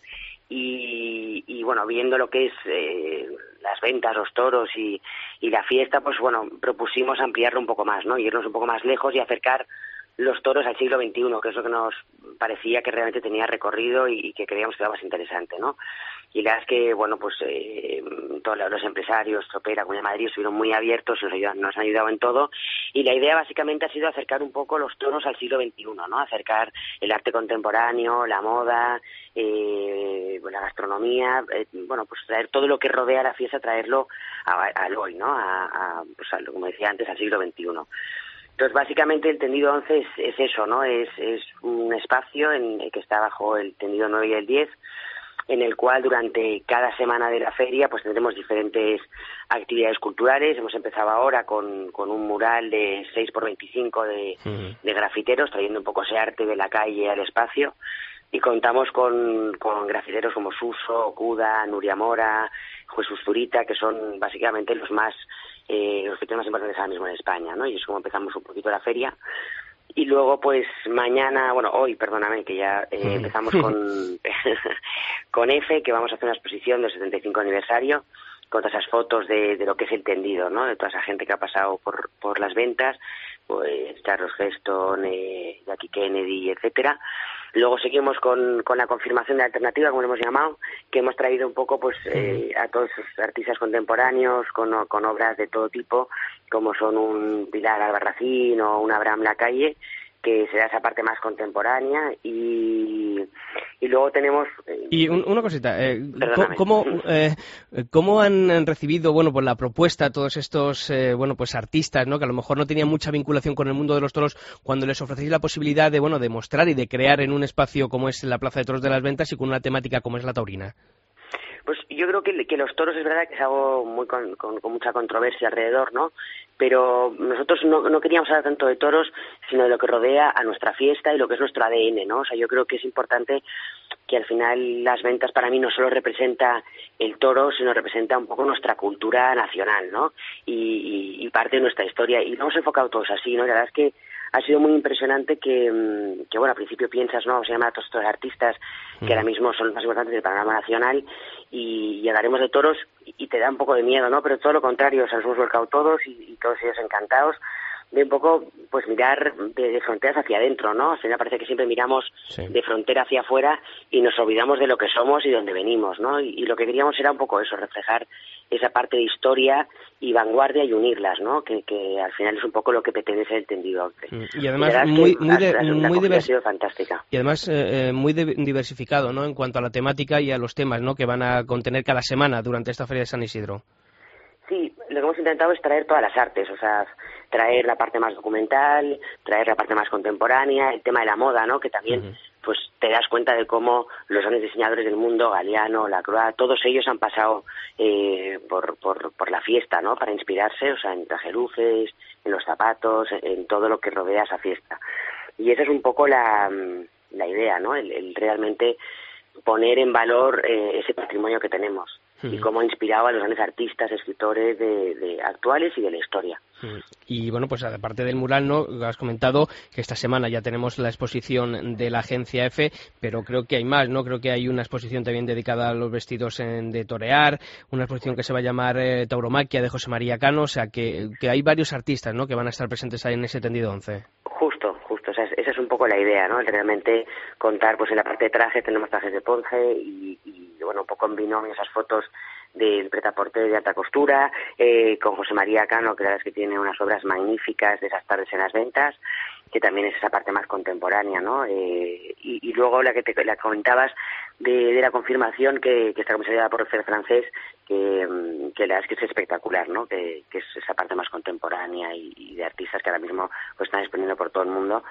Speaker 8: y, y bueno, viendo lo que es eh, las ventas, los toros y, y la fiesta, pues bueno, propusimos ampliarlo un poco más, ¿no? Irnos un poco más lejos y acercar los toros al siglo veintiuno, que es lo que nos parecía que realmente tenía recorrido y, y que creíamos que era más interesante, ¿no? Y la verdad es que, bueno, pues eh, todos los empresarios, Tropera, Comunidad de Madrid estuvieron muy abiertos, nos, ayudan, nos han ayudado en todo, y la idea básicamente ha sido acercar un poco los toros al siglo veintiuno, ¿no? Acercar el arte contemporáneo, la moda, eh, la gastronomía, eh, bueno, pues traer todo lo que rodea la fiesta, traerlo al hoy, ¿no? A, a, pues a, como decía antes, al siglo veintiuno. Entonces, básicamente, el tendido once es, es eso, ¿no? Es, es un espacio en el que está bajo el tendido nueve y el diez, en el cual durante cada semana de la feria pues tendremos diferentes actividades culturales. Hemos empezado ahora con, con un mural de seis por veinticinco de, uh-huh. de grafiteros, trayendo un poco ese arte de la calle al espacio, y contamos con, con grafiteros como Suso, Okuda, Nuria Mora, Jesús Zurita, que son básicamente los más eh, los grafiteros más importantes ahora mismo en España, ¿no? Y es como empezamos un poquito la feria. Y luego, pues, mañana, bueno, hoy, perdóname, que ya eh, empezamos con con Efe, que vamos a hacer una exposición del setenta y cinco aniversario, con todas esas fotos de, de lo que es el tendido, ¿no? De toda esa gente que ha pasado por por las ventas, pues, Charles Heston, eh, Jackie Kennedy, etcétera. Luego seguimos con, con la confirmación de la alternativa, como lo hemos llamado, que hemos traído un poco pues eh, a todos esos artistas contemporáneos con, con obras de todo tipo, como son un Pilar Albarracín o un Abraham Lacalle, que será esa parte más contemporánea, y, y luego tenemos... Eh,
Speaker 2: y un, una cosita, eh, ¿cómo, eh, ¿cómo han recibido, bueno, pues la propuesta todos estos, eh, bueno, pues artistas, ¿no?, que a lo mejor no tenían mucha vinculación con el mundo de los toros, cuando les ofrecéis la posibilidad de, bueno, de mostrar y de crear en un espacio como es la Plaza de Toros de las Ventas y con una temática como es la taurina?
Speaker 8: Pues yo creo que, que los toros es verdad que es algo muy con, con, con mucha controversia alrededor, ¿no? Pero nosotros no, no queríamos hablar tanto de toros, sino de lo que rodea a nuestra fiesta y lo que es nuestro A D N, ¿no? O sea, yo creo que es importante que al final las ventas para mí no solo representa el toro, sino representa un poco nuestra cultura nacional, ¿no? Y, y, y parte de nuestra historia. Y lo hemos enfocado todos así, ¿no? Y la verdad es que ha sido muy impresionante que, que bueno, al principio piensas, ¿no? Se llaman a todos estos artistas que ahora mismo son los más importantes del panorama nacional y llegaremos de toros y te da un poco de miedo, ¿no? Pero todo lo contrario, o sea, nos hemos volcado todos y, y todos ellos encantados de un poco, pues mirar de, de fronteras hacia adentro, ¿no? O sea, me parece que siempre miramos sí. de frontera hacia afuera y nos olvidamos de lo que somos y de dónde venimos, ¿no? Y, y lo que queríamos era un poco eso, reflejar esa parte de historia y vanguardia y unirlas, ¿no? Que, que al final es un poco lo que pretende ser el tendido once.
Speaker 2: Y además y muy, muy, de,
Speaker 8: la,
Speaker 2: muy
Speaker 8: divers... ha sido fantástica.
Speaker 2: Y además eh, muy de, diversificado, ¿no? En cuanto a la temática y a los temas, ¿no? Que van a contener cada semana durante esta Feria de San Isidro.
Speaker 8: Sí, lo que hemos intentado es traer todas las artes, o sea, traer la parte más documental, traer la parte más contemporánea, el tema de la moda, ¿no? Que también, uh-huh. pues, te das cuenta de cómo los grandes diseñadores del mundo, Galeano, Lacroix, todos ellos han pasado eh, por, por, por la fiesta, ¿no? Para inspirarse, o sea, en trajeluces, en los zapatos, en, en todo lo que rodea esa fiesta. Y esa es un poco la, la idea, ¿no? El, el realmente poner en valor eh, ese patrimonio que tenemos. Y cómo ha inspirado a los grandes artistas, escritores de, de actuales y de la historia.
Speaker 2: Y bueno, pues aparte del mural, ¿no? Has comentado que esta semana ya tenemos la exposición de la agencia F, pero creo que hay más, ¿no? Creo que hay una exposición también dedicada a los vestidos en, de torear, una exposición que se va a llamar eh, Tauromaquia de José María Cano, o sea que, que hay varios artistas, ¿no? Que van a estar presentes ahí en ese tendido once.
Speaker 8: Justo, justo, o sea, esa es un poco la idea, ¿no? Realmente contar, pues en la parte de trajes tenemos trajes de Ponce y, y bueno, un poco en binomio esas fotos del pretaporte de alta costura, eh, con José María Cano, que la verdad es que tiene unas obras magníficas de esas tardes en las ventas, que también es esa parte más contemporánea, ¿no? Eh, y, y luego la que te la comentabas de, de la confirmación que, que está comisariada por el F E D francés, que, que la verdad es que es espectacular, ¿no? Que, que es esa parte más contemporánea y, y de artistas que ahora mismo pues están exponiendo por todo el mundo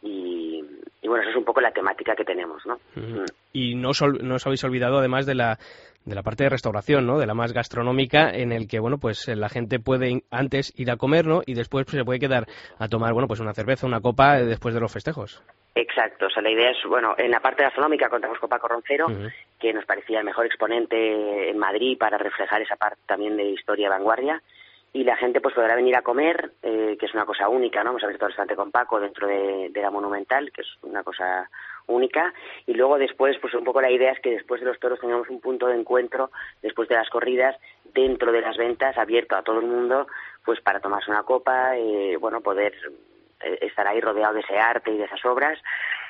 Speaker 8: y, y bueno, eso es un poco la temática que tenemos, ¿no?
Speaker 2: Uh-huh. Y no os, no os habéis olvidado además de la de la parte de restauración, ¿no? De la más gastronómica, en el que, bueno, pues la gente puede antes ir a comer, ¿no? Y después pues, se puede quedar a tomar, bueno, pues una cerveza, una copa después de los festejos.
Speaker 8: Exacto, o sea, la idea es, bueno, en la parte gastronómica contamos con Paco Roncero, uh-huh. que nos parecía el mejor exponente en Madrid para reflejar esa parte también de historia y vanguardia, y la gente pues podrá venir a comer, eh, que es una cosa única, ¿no? Hemos abierto el restaurante con Paco dentro de, de la Monumental, que es una cosa única, y luego después, pues un poco la idea es que después de los toros tengamos un punto de encuentro, después de las corridas, dentro de las ventas, abierto a todo el mundo, pues para tomarse una copa, eh, bueno, poder eh, estar ahí rodeado de ese arte y de esas obras,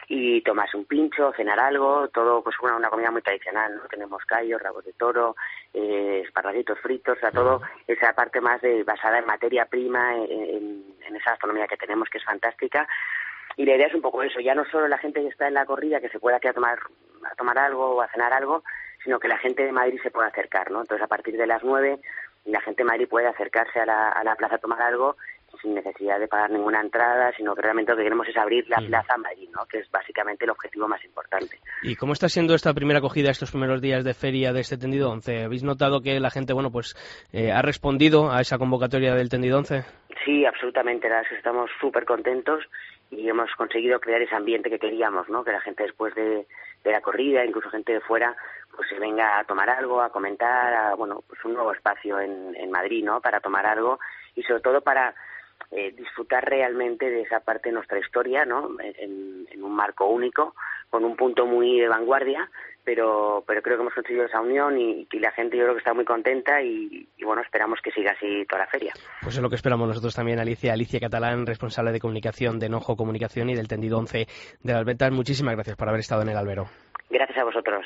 Speaker 8: y tomarse un pincho, cenar algo, todo pues una, una comida muy tradicional, ¿no? Tenemos callos, rabos de toro, eh, esparraguitos fritos, o sea, todo esa parte más de basada en materia prima, en, en, en esa gastronomía que tenemos, que es fantástica. Y la idea es un poco eso, ya no solo la gente que está en la corrida que se pueda quedar a tomar, a tomar algo o a cenar algo, sino que la gente de Madrid se pueda acercar, ¿no? Entonces, a partir de las nueve, la gente de Madrid puede acercarse a la, a la plaza a tomar algo sin necesidad de pagar ninguna entrada, sino que realmente lo que queremos es abrir la plaza a Madrid, ¿no? Que es básicamente el objetivo más importante.
Speaker 2: ¿Y cómo está siendo esta primera acogida, estos primeros días de feria de este tendido once? ¿Habéis notado que la gente, bueno, pues eh, ha respondido a esa convocatoria del tendido once?
Speaker 8: Sí, absolutamente, la verdad es que estamos súper contentos y hemos conseguido crear ese ambiente que queríamos, ¿no? Que la gente después de, de la corrida, incluso gente de fuera, pues se venga a tomar algo, a comentar, a, bueno, pues un nuevo espacio en, en Madrid, ¿no? Para tomar algo y sobre todo para eh, disfrutar realmente de esa parte de nuestra historia, ¿no? En, en un marco único, con un punto muy de vanguardia, pero pero creo que hemos conseguido esa unión y, y la gente yo creo que está muy contenta y, y bueno, esperamos que siga así toda la feria.
Speaker 2: Pues es lo que esperamos nosotros también, Alicia. Alicia Catalán, responsable de comunicación de Nojo Comunicación y del tendido once de las ventas. Muchísimas gracias por haber estado en el albero.
Speaker 8: Gracias a vosotros.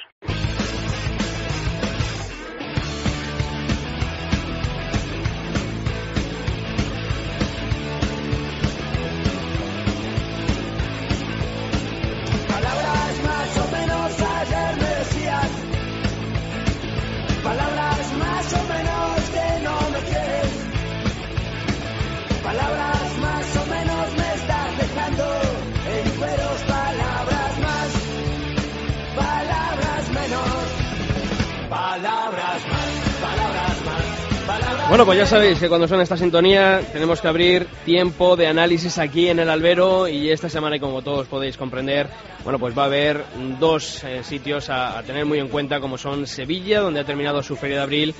Speaker 6: Palabras más o menos que no me quieres. Palabras más o menos me estás dejando en cueros. Palabras más, palabras menos. Palabras más, palabras más, palabras.
Speaker 2: Bueno, pues ya sabéis que cuando suena esta sintonía tenemos que abrir tiempo de análisis aquí en el albero y esta semana, y como todos podéis comprender, bueno, pues va a haber dos eh, sitios a, a tener muy en cuenta, como son Sevilla, donde ha terminado su feria de abril,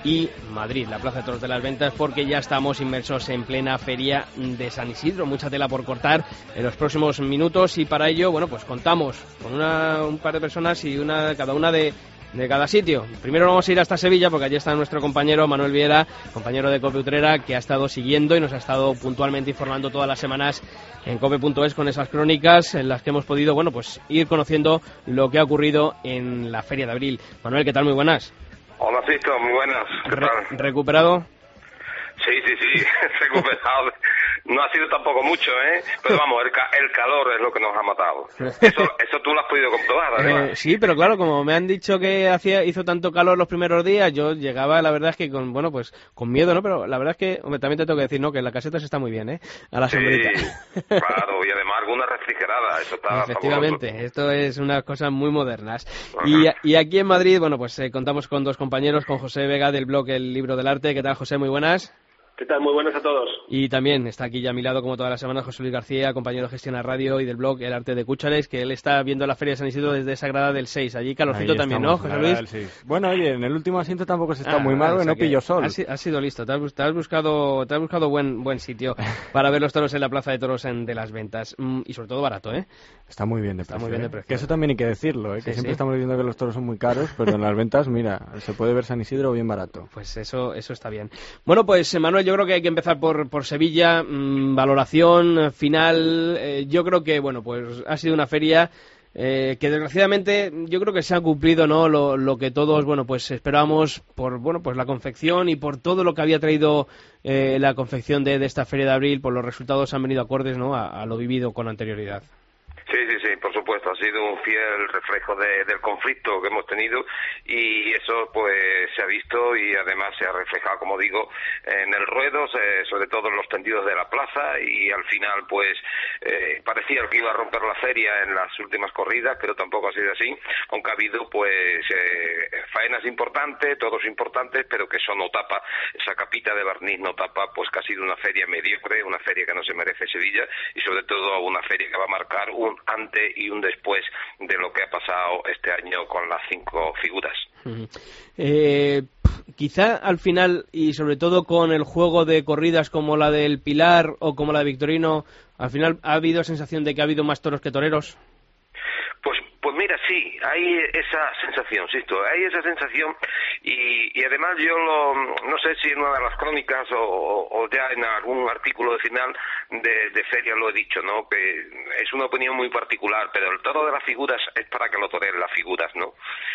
Speaker 2: y Madrid, la Plaza de Toros de las Ventas, porque ya estamos inmersos en plena feria de San Isidro. Mucha tela por cortar en los próximos minutos y para ello, bueno, pues contamos con una, un par de personas y una cada una de de cada sitio. Primero vamos a ir hasta Sevilla porque allí está nuestro compañero Manuel Viera, compañero de Cope Utrera, que ha estado siguiendo y nos ha estado puntualmente informando todas las semanas en cope punto es con esas crónicas en las que hemos podido, bueno, pues ir conociendo lo que ha ocurrido en la Feria de Abril. Manuel, ¿qué tal? Muy buenas.
Speaker 9: Hola, Sisto, muy buenas. ¿Qué
Speaker 2: Re
Speaker 9: tal?
Speaker 2: ¿Recuperado?
Speaker 9: Sí, sí, sí, recuperado. No ha sido tampoco mucho, ¿eh? Pero vamos, el, ca el calor es lo que nos ha matado. Eso, eso tú lo has podido comprobar, además.
Speaker 2: Eh, sí, pero claro, como me han dicho que hacía hizo tanto calor los primeros días, yo llegaba, la verdad es que con, bueno, pues con miedo, ¿no? Pero la verdad es que, hombre, también te tengo que decir, ¿no? Que la caseta se está muy bien, ¿eh? A la
Speaker 9: sí,
Speaker 2: sombrita.
Speaker 9: Claro, y además alguna refrigerada, eso está
Speaker 2: efectivamente, fabuloso. Esto es unas cosas muy modernas.
Speaker 9: Ajá.
Speaker 2: Y, y aquí en Madrid, bueno, pues eh, contamos con dos compañeros, con José Vega del blog El Libro del Arte. ¿Qué tal, José? Muy buenas.
Speaker 10: ¿Qué tal? Muy buenas a todos.
Speaker 2: Y también está aquí ya a mi lado, como todas las semanas, José Luis García, compañero de Gestión a Radio y del blog El Arte de Cúchares, que él está viendo la Feria de San Isidro desde esa grada del seis. Allí calorcito
Speaker 11: Ahí
Speaker 2: también,
Speaker 11: estamos,
Speaker 2: ¿no, José Luis?
Speaker 11: seis. Bueno, oye, en el último asiento tampoco se está
Speaker 2: ah,
Speaker 11: muy mal,
Speaker 2: o sea
Speaker 11: no pillo sol.
Speaker 2: Has, has sido listo, te has, te has buscado, te has buscado buen, buen sitio para ver los toros en la Plaza de Toros en, de las Ventas. Mm, y sobre todo barato, ¿eh?
Speaker 11: Está muy bien de
Speaker 2: está
Speaker 11: precio.
Speaker 2: Muy bien de
Speaker 11: ¿eh?
Speaker 2: precio.
Speaker 11: Que eso también hay que decirlo, ¿eh?
Speaker 2: Sí,
Speaker 11: que siempre
Speaker 2: sí.
Speaker 11: estamos diciendo que los toros son muy caros, pero en las ventas, mira, se puede ver San Isidro bien barato.
Speaker 2: Pues eso, eso está bien. Bueno, pues Manuel, yo creo que hay que empezar por, por Sevilla. Mmm, valoración final. Eh, yo creo que, bueno, pues ha sido una feria eh, que desgraciadamente yo creo que se ha cumplido, ¿no? Lo, lo que todos, bueno, pues esperábamos por, bueno, pues la confección y por todo lo que había traído eh, la confección de, de esta feria de abril. Por los resultados han venido acordes, ¿no? A, a lo vivido con anterioridad.
Speaker 9: Sí, sí, sí, por supuesto, ha sido un fiel reflejo de, del conflicto que hemos tenido y eso pues se ha visto y además se ha reflejado, como digo, en el ruedo, eh, sobre todo en los tendidos de la plaza y al final pues eh, parecía que iba a romper la feria en las últimas corridas, pero tampoco ha sido así, aunque ha habido pues eh, faenas importantes, todos importantes, pero que eso no tapa, esa capita de barniz no tapa pues que ha sido una feria mediocre, una feria que no se merece Sevilla y sobre todo una feria que va a marcar un antes y un después de lo que ha pasado este año con las cinco figuras.
Speaker 2: Uh-huh. eh, quizá al final y sobre todo con el juego de corridas como la del Pilar o como la de Victorino, al final ha habido sensación de que ha habido más toros que toreros.
Speaker 9: Pues Pues mira, sí, hay esa sensación, Sisto, hay esa sensación y, y además yo lo, no sé si en una de las crónicas o, o ya en algún artículo de final de, de feria lo he dicho, ¿no? Que es una opinión muy particular, pero el toro de las figuras es para que lo toreen las figuras, ¿no?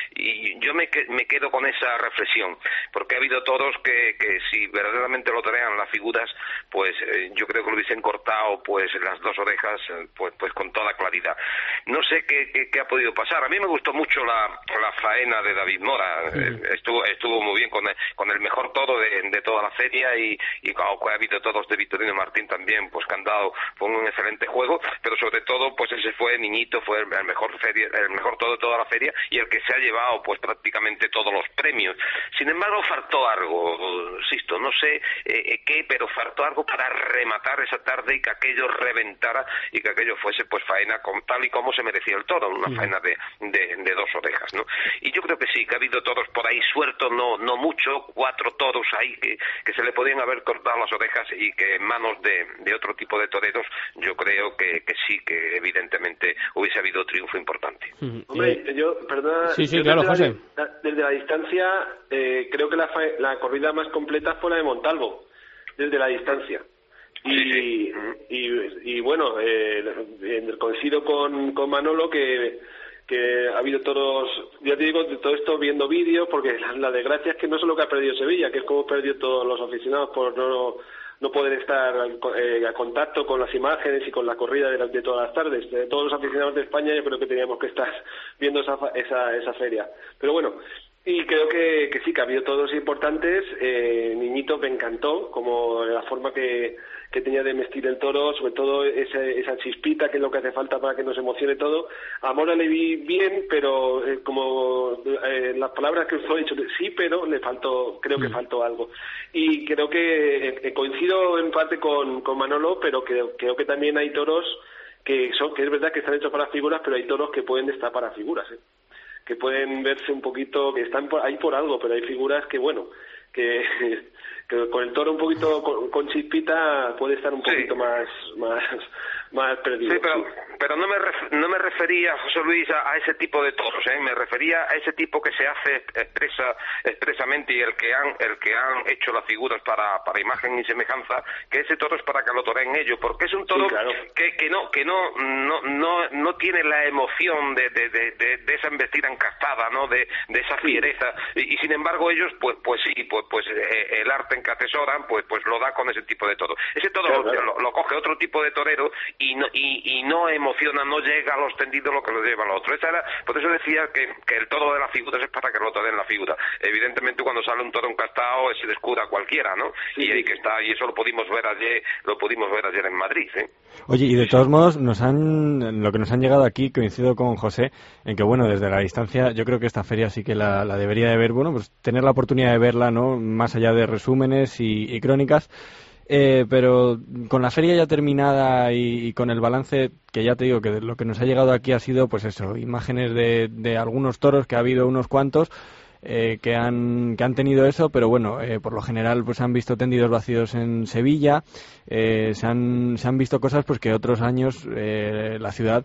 Speaker 9: Y yo me, me quedo con esa reflexión, porque ha habido toros que, que si verdaderamente lo torean las figuras, pues eh, yo creo que lo hubiesen cortado pues las dos orejas pues, pues con toda claridad. No sé qué, qué, qué ha podido pasar. A mí me gustó mucho la, la faena de David Mora. Sí. Estuvo estuvo muy bien con el, con el mejor toro de, de toda la feria y, y aunque ha habido toros de Victorino Martín también, pues que han dado fue un excelente juego, pero sobre todo pues ese fue Niñito, fue el, el mejor feria, el mejor toro de toda la feria y el que se ha llevado pues prácticamente todos los premios. Sin embargo, faltó algo, Sisto, no sé eh, qué, pero faltó algo para rematar esa tarde y que aquello reventara y que aquello fuese pues faena con, tal y como se merecía el toro, una faena De, de, de dos orejas, ¿no? Y yo creo que sí, que ha habido toros por ahí sueltos, no no mucho, cuatro toros ahí que, que se le podían haber cortado las orejas y que en manos de, de otro tipo de toreros yo creo que, que sí, que evidentemente hubiese habido triunfo importante.
Speaker 10: Uh-huh. Hombre, yo, perdona,
Speaker 2: sí, sí,
Speaker 10: yo
Speaker 2: claro,
Speaker 10: desde,
Speaker 2: José.
Speaker 10: La, desde la distancia eh, creo que la, la corrida más completa fue la de Montalvo, desde la distancia. Y, sí, sí. y, y bueno, eh, coincido con, con Manolo que que ha habido toros, ya te digo, de todo esto viendo vídeos, porque la, la desgracia es que no solo que ha perdido Sevilla, que es como perdió todos los aficionados por no no poder estar eh, a contacto con las imágenes y con la corrida de, la, de todas las tardes. De todos los aficionados de España yo creo que teníamos que estar viendo esa esa, esa feria. Pero bueno, y creo que, que sí, que ha habido todos importantes. Eh, Niñito me encantó, como la forma que, que tenía de vestir el toro, sobre todo ese, esa chispita que es lo que hace falta para que nos emocione todo. A Mora le vi bien, pero eh, como eh, las palabras que os he dicho, sí, pero le faltó, creo que faltó algo. Y creo que eh, coincido en parte con, con Manolo, pero creo, creo que también hay toros que son, que es verdad que están hechos para figuras, pero hay toros que pueden estar para figuras, ¿eh? Que pueden verse un poquito, que están por, ahí por algo, pero hay figuras que, bueno, que, que con el toro un poquito con, con chispita puede estar un poquito sí. más más más perdido.
Speaker 9: Sí, pero,
Speaker 10: sí.
Speaker 9: pero no me ref, no me refería, José Luis, a, a ese tipo de toros, ¿eh? Me refería a ese tipo que se hace expresa expresamente y el que han el que han hecho las figuras para para imagen y semejanza, que ese toro es para que lo toreen ellos, porque es un toro sí, claro. que que no que no no no no tiene la emoción de de, de, de, de esa embestida encastada, ¿no? De, de esa fiereza y, y sin embargo ellos pues pues sí, pues pues eh, el arte en que atesoran pues pues lo da con ese tipo de toro. Ese toro claro, claro. Lo, lo coge otro tipo de torero y no y, y no emociona, no llega a los tendidos lo que lo lleva al otro. Esa era, por eso decía que, que el toro de las figuras es para que lo toren la figura. Evidentemente cuando sale un toro encastado se descuida cualquiera, ¿no? Sí, y ahí que está, y eso lo pudimos ver ayer, lo pudimos ver ayer en Madrid, ¿eh?
Speaker 11: Oye, y de todos modos nos han, lo que nos han llegado aquí, coincido con José, en que bueno, desde la distancia yo creo que esta feria sí que la, la debería de ver, bueno, pues tener la oportunidad de verla, ¿no? Más allá de resúmenes y, y crónicas. Eh, pero con la feria ya terminada y, y con el balance, que ya te digo que lo que nos ha llegado aquí ha sido, pues eso, imágenes de, de algunos toros, que ha habido unos cuantos eh, que han que han tenido eso, pero bueno, eh, por lo general pues han visto tendidos vacíos en Sevilla, eh, se han se han visto cosas pues que otros años eh, la ciudad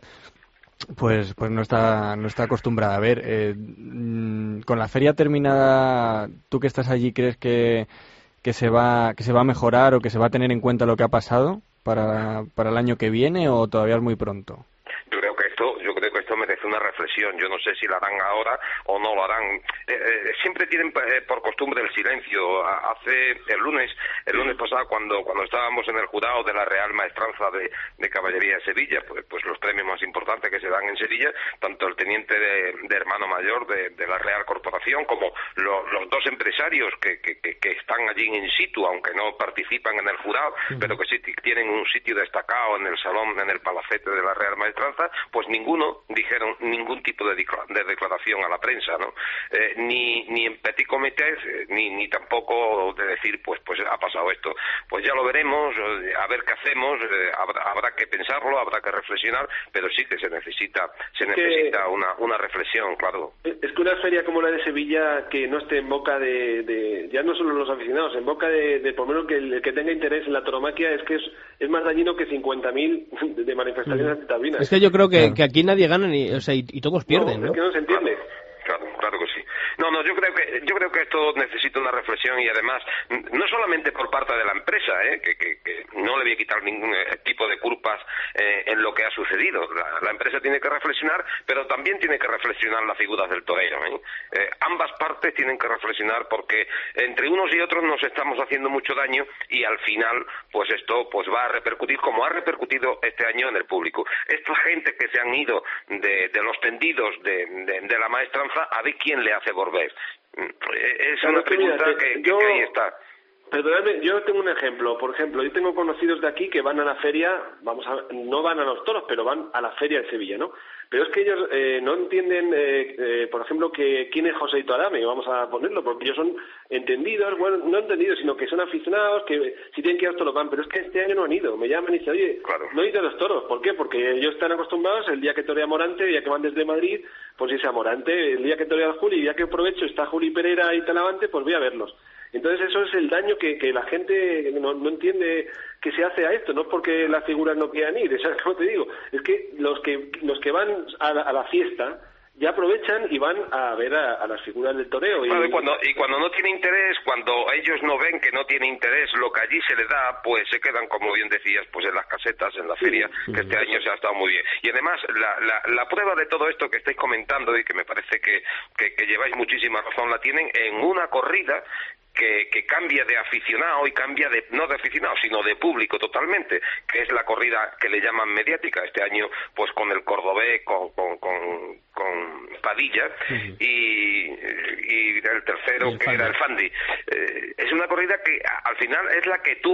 Speaker 11: pues pues no está no está acostumbrada a ver. Eh, con la feria terminada, tú que estás allí, ¿crees que que se va que se va a mejorar o que se va a tener en cuenta lo que ha pasado para para el año que viene, o todavía es muy pronto?
Speaker 9: Yo creo que esto yo creo que esto merece una reflexión. Yo no sé si la harán ahora o no lo harán. Eh, eh, siempre tienen eh, por costumbre el silencio. Hace el lunes el lunes pasado cuando cuando estábamos en el jurado de la Real Maestranza de, de Caballería de Sevilla, pues pues los premios más importantes que se dan en Sevilla, tanto el teniente de, de hermano mayor de, de la Real Corporación como lo, los dos empresarios que, que, que, que están allí in situ, aunque no participan en el jurado, uh-huh. pero que sí tienen un sitio destacado en el salón, en el palacete de la Real Maestranza, pues ninguno dijeron ningún tipo de, de declaración a la prensa, ¿no? Eh, ni ni en petit comité, eh, ni ni tampoco de decir pues pues ha pasado esto. Pues ya lo veremos, eh, a ver qué hacemos, eh, habrá, habrá que pensarlo, habrá que reflexionar, pero sí que se necesita se necesita
Speaker 10: que,
Speaker 9: una una reflexión, claro.
Speaker 10: Es que una feria como la de Sevilla que no esté en boca de, de ya no solo los aficionados, en boca de, de por lo menos que el, el que tenga interés en la tauromaquia, es que es, es más dañino que cincuenta mil de, de manifestaciones mm. antitaurinas.
Speaker 2: Es que yo creo que, claro. que aquí nadie gana ni, o sea, y, y todos pierden,
Speaker 10: no,
Speaker 2: ¿no?
Speaker 10: Es que no se entiende.
Speaker 9: Claro, claro que sí. No, no, yo creo que yo creo que esto necesita una reflexión y además no solamente por parte de la empresa, ¿eh? que, que, que no le voy a quitar ningún tipo de culpas eh, en lo que ha sucedido. La, la empresa tiene que reflexionar, pero también tiene que reflexionar las figuras del torero. ¿eh? Eh, ambas partes tienen que reflexionar porque entre unos y otros nos estamos haciendo mucho daño y al final, pues esto pues va a repercutir como ha repercutido este año en el público. Esta gente que se han ido de, de los tendidos de, de, de la maestranza, a ver quién le hace volver. Es
Speaker 10: claro,
Speaker 9: una pregunta
Speaker 10: mira,
Speaker 9: que,
Speaker 10: yo,
Speaker 9: que ahí está.
Speaker 10: Perdóname, yo tengo un ejemplo. Por ejemplo, yo tengo conocidos de aquí que van a la feria, vamos a, no van a los toros, pero van a la feria de Sevilla, ¿no? Pero es que ellos eh, no entienden, eh, eh, por ejemplo, que quién es Joséito Adame, vamos a ponerlo, porque ellos son entendidos, bueno, no entendidos, sino que son aficionados, que si tienen que ir a los toros van, pero es que este año no han ido. Me llaman y dicen, oye, claro. no he ido a los toros. ¿Por qué? Porque ellos están acostumbrados, el día que torea Morante, el día que van desde Madrid, pues irse a Morante, el día que torea Juli, el día que aprovecho está Juli Pereira y Talavante, pues voy a verlos. Entonces eso es el daño que, que la gente no, no entiende que se hace a esto, no es porque las figuras no quieran ir, ¿sabes cómo te digo? Es que los que los que van a la, a la fiesta ya aprovechan y van a ver a, a las figuras del toreo. Y...
Speaker 9: Claro, y, cuando, y cuando no tiene interés, cuando ellos no ven que no tiene interés lo que allí se les da, pues se quedan, como bien decías, pues en las casetas, en la feria, sí, que este año se ha estado muy bien. Y además, la, la, la prueba de todo esto que estáis comentando y que me parece que, que, que lleváis muchísima razón, la tienen en una corrida Que, que cambia de aficionado y cambia de, no de aficionado, sino de público totalmente, que es la corrida que le llaman mediática, este año pues con el cordobés, con, con, con, con Padilla, uh-huh. y, y el tercero el que Fandi. era el Fandi. Eh, es una corrida que al final es la que tuvo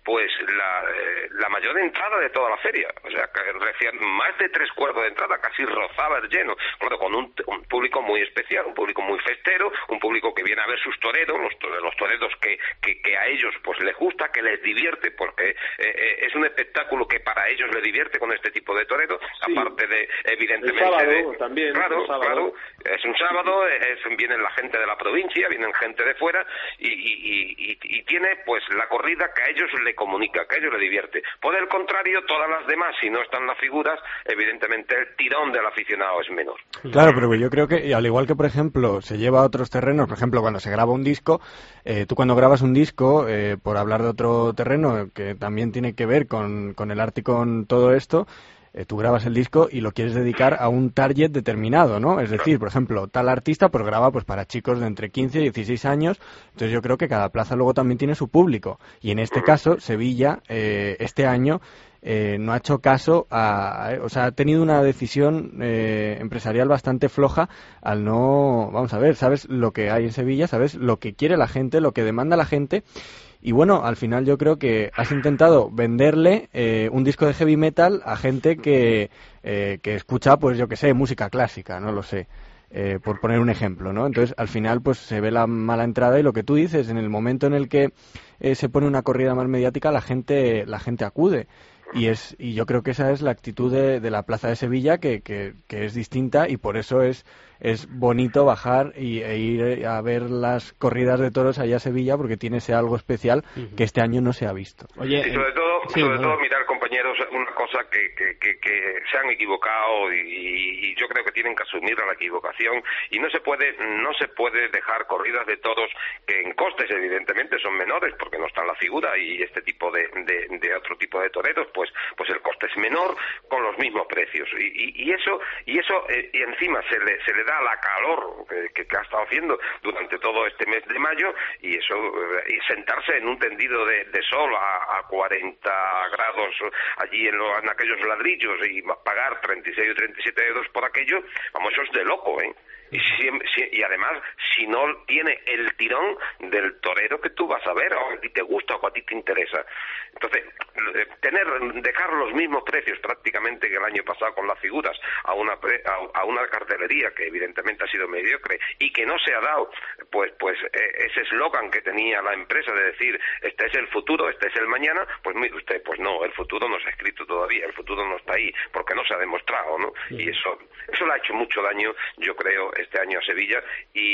Speaker 9: pues la, eh, la mayor entrada de toda la feria, o sea, que más de tres cuartos de entrada, casi rozaba el lleno, claro, con un, un público muy especial, un público muy festero, un público que viene a ver sus toreros, los, los toreros que, que, que a ellos pues les gusta, que les divierte, porque eh, eh, es un espectáculo que para ellos les divierte con este tipo de toreros, sí. Aparte de, evidentemente,
Speaker 10: el sábado,
Speaker 9: de,
Speaker 10: también,
Speaker 9: claro,
Speaker 10: el sábado.
Speaker 9: claro, es un sábado, es, vienen la gente de la provincia, vienen gente de fuera, y, y, y, y tiene pues la corrida que a ellos le comunica, que a ellos le divierte. Por el contrario, todas las demás, si no están las figuras, evidentemente el tirón del aficionado es menor.
Speaker 11: Claro, pero yo creo que, al igual que, por ejemplo, se lleva a otros terrenos, por ejemplo, cuando se graba un disco, eh, tú cuando grabas un disco, eh, por hablar de otro terreno que también tiene que ver con, con el arte y con todo esto, Eh, tú grabas el disco y lo quieres dedicar a un target determinado, ¿no? Es decir, por ejemplo, tal artista pues graba pues para chicos de entre quince y dieciséis años, entonces yo creo que cada plaza luego también tiene su público. Y en este caso, Sevilla, eh, este año, eh, no ha hecho caso a, o sea, ha tenido una decisión eh, empresarial bastante floja al no, vamos a ver, sabes lo que hay en Sevilla, sabes lo que quiere la gente, lo que demanda la gente. Y bueno, al final yo creo que has intentado venderle eh, un disco de heavy metal a gente que, eh, que escucha, pues yo que sé, música clásica, no lo sé, eh, por poner un ejemplo, ¿no? Entonces, al final, pues se ve la mala entrada y lo que tú dices, en el momento en el que eh, se pone una corrida más mediática, la gente, la gente acude. Y es y yo creo que esa es la actitud de, de la Plaza de Sevilla, que, que, que es distinta, y por eso es es bonito bajar y, e ir a ver las corridas de toros allá a Sevilla, porque tiene ese algo especial uh-huh. que este año no se ha visto.
Speaker 9: Oye, y sobre todo, sí, sobre todo mirar, compañeros, una cosa que, que, que, que se han equivocado y, y yo creo que tienen que asumir la equivocación, y no se puede no se puede dejar corridas de toros que en costes evidentemente son menores porque no está en la figura, y este tipo de, de, de otro tipo de toreros pues pues el coste es menor con los mismos precios, y, y, y eso y eso eh, y encima se le se le da la calor que, que ha estado haciendo durante todo este mes de mayo, y eso y sentarse en un tendido de, de sol a, a cuarenta grados allí en, lo, en aquellos ladrillos y pagar treinta y seis o treinta y siete euros por aquello, vamos, eso es de loco, ¿eh? Y, si, si, y además, si no tiene el tirón del torero que tú vas a ver, o a ti te gusta o a ti te interesa. Entonces, tener dejar los mismos precios prácticamente que el año pasado con las figuras a una pre, a, a una cartelería que evidentemente ha sido mediocre y que no se ha dado pues pues eh, ese eslogan que tenía la empresa de decir este es el futuro, este es el mañana, pues mire usted, pues no, el futuro no se ha escrito todavía, el futuro no está ahí porque no se ha demostrado, ¿no? Sí. Y eso eso le ha hecho mucho daño, yo creo, este año a Sevilla,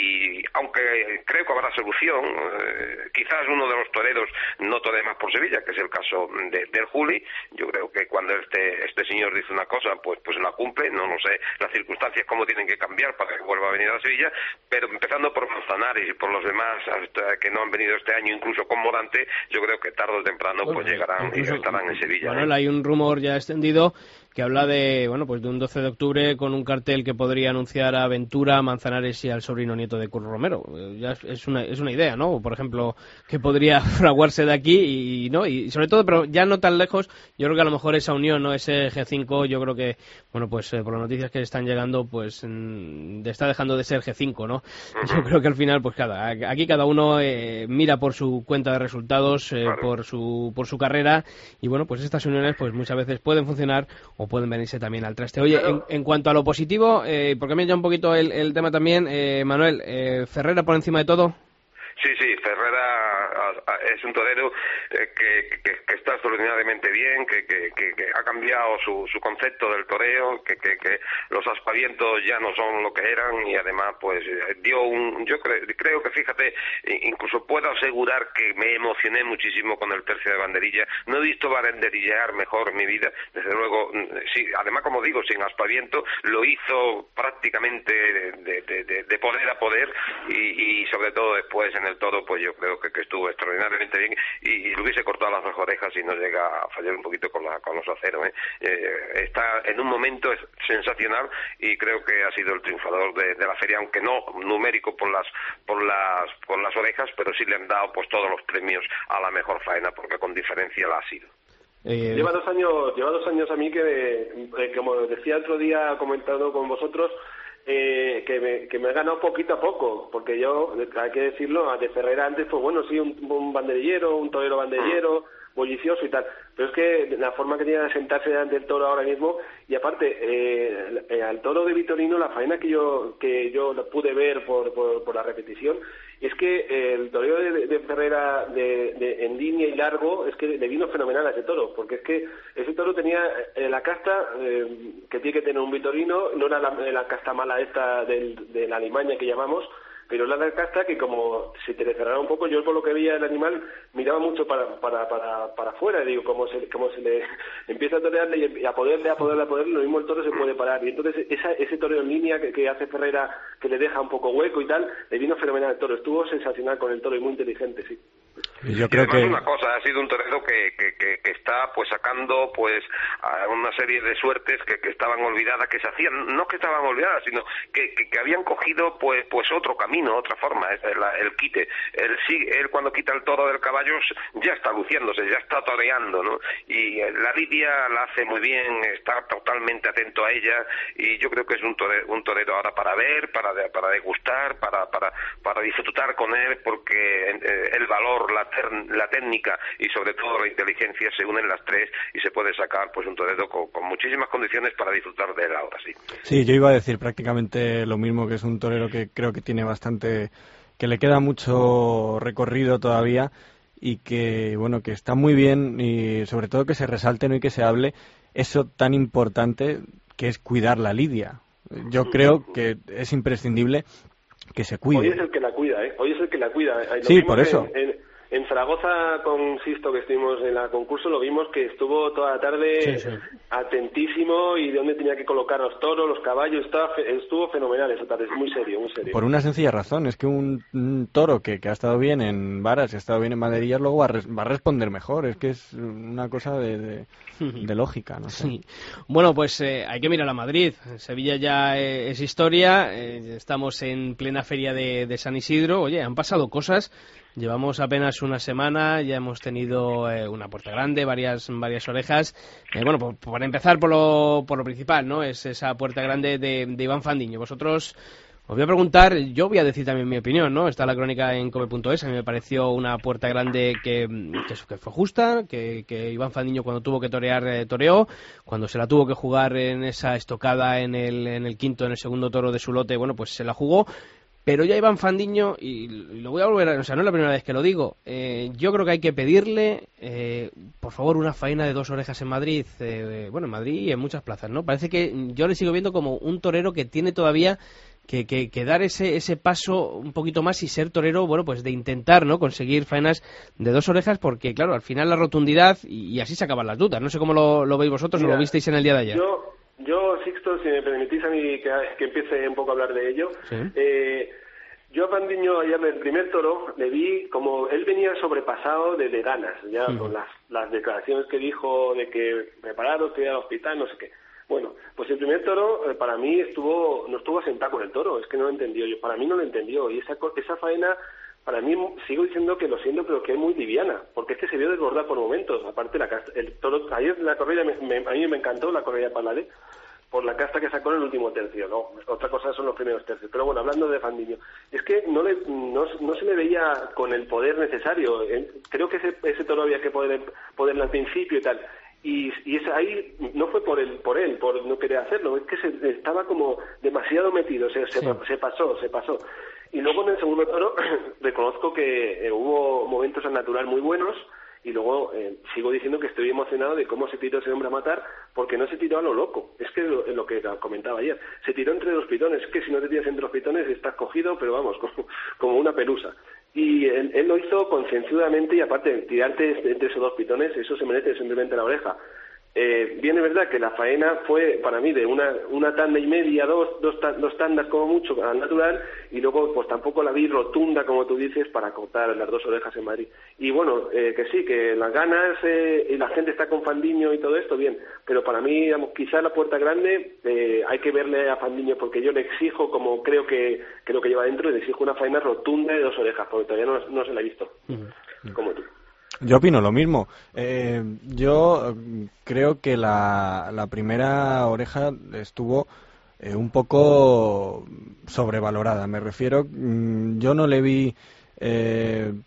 Speaker 9: y aunque creo que habrá solución, eh, quizás uno de los toreros no tore más por Sevilla, que es el caso de, del Juli. Yo creo que cuando este este señor dice una cosa, pues pues la cumple. No lo sé las circunstancias cómo tienen que cambiar para que vuelva a venir a Sevilla, pero empezando por Manzanares y por los demás hasta que no han venido este año, incluso con Morante, yo creo que tarde o temprano pues bueno, llegarán y estarán en Sevilla.
Speaker 2: Bueno,
Speaker 9: ¿eh?
Speaker 2: Hay un rumor ya extendido que habla de bueno pues de un doce de octubre con un cartel que podría anunciar a Ventura, a Manzanares y al sobrino nieto de Curro Romero. Ya es una es una idea, ¿no? Por ejemplo, que podría fraguarse de aquí y no y sobre todo, pero ya no tan lejos. Yo creo que a lo mejor esa unión, no ese G cinco, yo creo que bueno pues eh, por las noticias que están llegando, pues mm, está dejando de ser G cinco, ¿no? Yo creo que al final pues cada aquí cada uno eh, mira por su cuenta de resultados, eh, claro. por su por su carrera, y bueno pues estas uniones pues muchas veces pueden funcionar o pueden venirse también al traste. Oye, en, en cuanto a lo positivo, eh, porque me ya un poquito el, el tema también, eh, Manuel, eh, Ferrera por encima de todo.
Speaker 9: Sí, sí, Ferrera es un torero que, que, que está extraordinariamente bien, que, que, que ha cambiado su, su concepto del toreo, que, que, que los aspavientos ya no son lo que eran, y además pues dio un, yo creo, creo que fíjate, incluso puedo asegurar que me emocioné muchísimo con el tercio de banderilla. No he visto banderillear mejor en mi vida, desde luego, sí, además como digo, sin aspaviento, lo hizo prácticamente de, de, de, de poder a poder, y, y sobre todo después en el toro pues yo creo que, que estuvo extraordinariamente bien, y, y le hubiese cortado las dos orejas y no llega a fallar un poquito con, la, con los aceros, ¿eh? Eh, está en un momento sensacional, y creo que ha sido el triunfador de, de la feria, aunque no numérico por las por las por las orejas, pero sí le han dado pues todos los premios a la mejor faena, porque con diferencia la ha sido.
Speaker 10: Eh... Lleva dos años, lleva dos años a mí que, eh, como decía otro día comentando con vosotros, Eh, que, me, que me he ganado poquito a poco, porque yo, hay que decirlo, de Ferrera antes, pues bueno, sí, un, un banderillero, un torero banderillero, bullicioso y tal, pero es que la forma que tiene de sentarse delante del toro ahora mismo, y aparte, eh, eh, al toro de Vitorino, la faena que yo que yo pude ver por, por, por la repetición, es que eh, el toreo de, de Ferrera de, de, en línea y largo, es que le vino fenomenal a ese toro, porque es que ese toro tenía eh, la casta eh, que tiene que tener un Vitorino, no era la, la casta mala esta del, de la alimaña que llamamos, pero la casta que como si te le cerrara un poco, yo por lo que veía el animal miraba mucho para para para para afuera, digo, como se como se le empieza a torearle y a poderle, a poderle, a poderle, lo mismo el toro se puede parar, y entonces esa, ese toreo en línea que, que hace Ferrera, que le deja un poco hueco y tal, le vino fenomenal el toro, estuvo sensacional con el toro y muy inteligente, sí.
Speaker 11: Yo creo que
Speaker 9: una cosa, ha sido un torero que, que, que, que está pues sacando pues a una serie de suertes que, que estaban olvidadas, que se hacían, no que estaban olvidadas, sino que, que, que habían cogido pues pues otro camino, otra forma, es el, el quite. Él sí, él cuando quita el toro del caballo ya está luciéndose, ya está toreando, ¿no? Y la lidia la hace muy bien, está totalmente atento a ella, y yo creo que es un torero, un torero ahora para ver, para para degustar, para para para disfrutar con él, porque eh, el valor, la la técnica y sobre todo la inteligencia se unen las tres y se puede sacar pues un torero con, con muchísimas condiciones para disfrutar de él ahora, sí.
Speaker 11: Sí, yo iba a decir prácticamente lo mismo, que es un torero que creo que tiene bastante, que le queda mucho recorrido todavía y que, bueno, que está muy bien, y sobre todo que se resalte, ¿no?, y que se hable eso tan importante que es cuidar la lidia. Yo creo que es imprescindible que se cuide.
Speaker 10: Hoy es el que la cuida, ¿eh? Hoy es el que la cuida. Lo
Speaker 11: sí, por eso.
Speaker 10: En, en... En Zaragoza, con Sisto, que estuvimos en la concurso, lo vimos que estuvo toda la tarde sí, sí. atentísimo, y de dónde tenía que colocar los toros, los caballos, estaba, estuvo fenomenal esa tarde, muy serio, muy serio.
Speaker 11: Por una sencilla razón, es que un, un toro que, que ha estado bien en varas, que ha estado bien en maderillas, luego va a, res, va a responder mejor, es que es una cosa de, de, de lógica, no sé.
Speaker 2: Sí. Bueno, pues eh, hay que mirar a Madrid, Sevilla ya eh, es historia, eh, estamos en plena feria de, de San Isidro, oye, han pasado cosas. Llevamos apenas una semana, ya hemos tenido eh, una puerta grande, varias varias orejas. Eh, bueno, por, para empezar por lo, por lo principal, ¿no? Es esa puerta grande de, de Iván Fandiño. Vosotros, os voy a preguntar, yo voy a decir también mi opinión, ¿no? Está la crónica en cope punto es, a mí me pareció una puerta grande que, que, que fue justa, que, que Iván Fandiño cuando tuvo que torear, eh, toreó, cuando se la tuvo que jugar en esa estocada en el, en el quinto, en el segundo toro de su lote, bueno, pues se la jugó. Pero ya Iván Fandiño, y lo voy a volver a... O sea, no es la primera vez que lo digo. Eh, yo creo que hay que pedirle, eh, por favor, una faena de dos orejas en Madrid. Eh, bueno, en Madrid y en muchas plazas, ¿no? Parece que yo le sigo viendo como un torero que tiene todavía que, que, que dar ese, ese paso un poquito más y ser torero, bueno, pues de intentar, ¿no?, conseguir faenas de dos orejas, porque, claro, al final la rotundidad, y, y así se acaban las dudas. No sé cómo lo, lo veis vosotros. Mira, o lo visteis en el día de ayer.
Speaker 10: Yo... Yo, Sixto, si me permitís a mí que, que empiece un poco a hablar de ello, ¿sí? eh, yo a Fandiño ayer, el primer toro, le vi como él venía sobrepasado de, de ganas, ya sí. con las, las declaraciones que dijo de que preparados, que iba al hospital, no sé qué. Bueno, pues el primer toro eh, para mí estuvo no estuvo sentado con el toro, es que no lo entendió, yo para mí no lo entendió, y esa, esa faena... Para mí, sigo diciendo que lo siento, pero que es muy liviana, porque es que se vio desbordar por momentos. Aparte, la casta, el toro, ayer la corrida, me, me, a mí me encantó la corrida de Palade, por la casta que sacó en el último tercio, ¿no? Otra cosa son los primeros tercios. Pero bueno, hablando de Fandiño, es que no, le, no, no se le veía con el poder necesario. Creo que ese, ese toro había que poder, poderle al principio y tal. Y, y es ahí no fue por él, por él, por no querer hacerlo, es que se, estaba como demasiado metido, se, se, sí. se pasó, se pasó. Y luego en el segundo toro reconozco que eh, hubo momentos al natural muy buenos, y luego eh, sigo diciendo que estoy emocionado de cómo se tiró ese hombre a matar, porque no se tiró a lo loco, es que lo, lo que comentaba ayer, se tiró entre dos pitones, es que si no te tiras entre los pitones estás cogido, pero vamos, como, como una pelusa. Y él, él lo hizo concienzudamente, y aparte de tirarte entre esos dos pitones, eso se merece simplemente la oreja. Eh, bien es verdad que la faena fue para mí de una una tanda y media, dos dos, dos tandas como mucho al natural, y luego pues tampoco la vi rotunda, como tú dices, para cortar las dos orejas en Madrid. Y bueno, eh, que sí, que las ganas eh, y la gente está con Fandiño y todo esto, bien, pero para mí, digamos, quizá la puerta grande eh, hay que verle a Fandiño, porque yo le exijo, como creo que, que lo que lleva dentro, le exijo una faena rotunda de dos orejas, porque todavía no, no se la he visto, uh-huh. como tú.
Speaker 11: Yo opino lo mismo. Eh, yo creo que la, la primera oreja estuvo eh, un poco sobrevalorada. Me refiero, yo no le vi eh,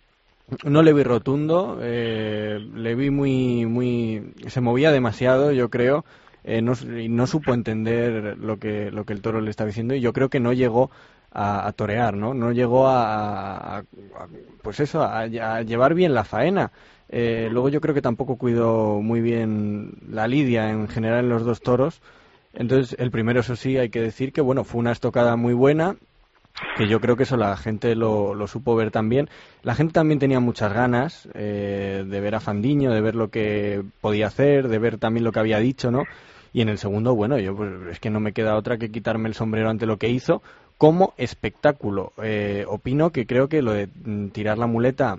Speaker 11: no le vi rotundo, eh, le vi muy, muy, se movía demasiado, yo creo, eh, no, y no supo entender lo que, lo que el toro le estaba diciendo, y yo creo que no llegó a, a torear, ¿no? No llegó a, a, a pues eso, a, a llevar bien la faena. Eh, luego yo creo que tampoco cuidó muy bien la lidia en general en los dos toros. Entonces, el primero, eso sí, hay que decir que, bueno, fue una estocada muy buena, que yo creo que eso la gente lo, lo supo ver también. La gente también tenía muchas ganas eh, de ver a Fandiño, de ver lo que podía hacer, de ver también lo que había dicho, ¿no? Y en el segundo, bueno, yo pues es que no me queda otra que quitarme el sombrero ante lo que hizo como espectáculo. Eh, opino que creo que lo de tirar la muleta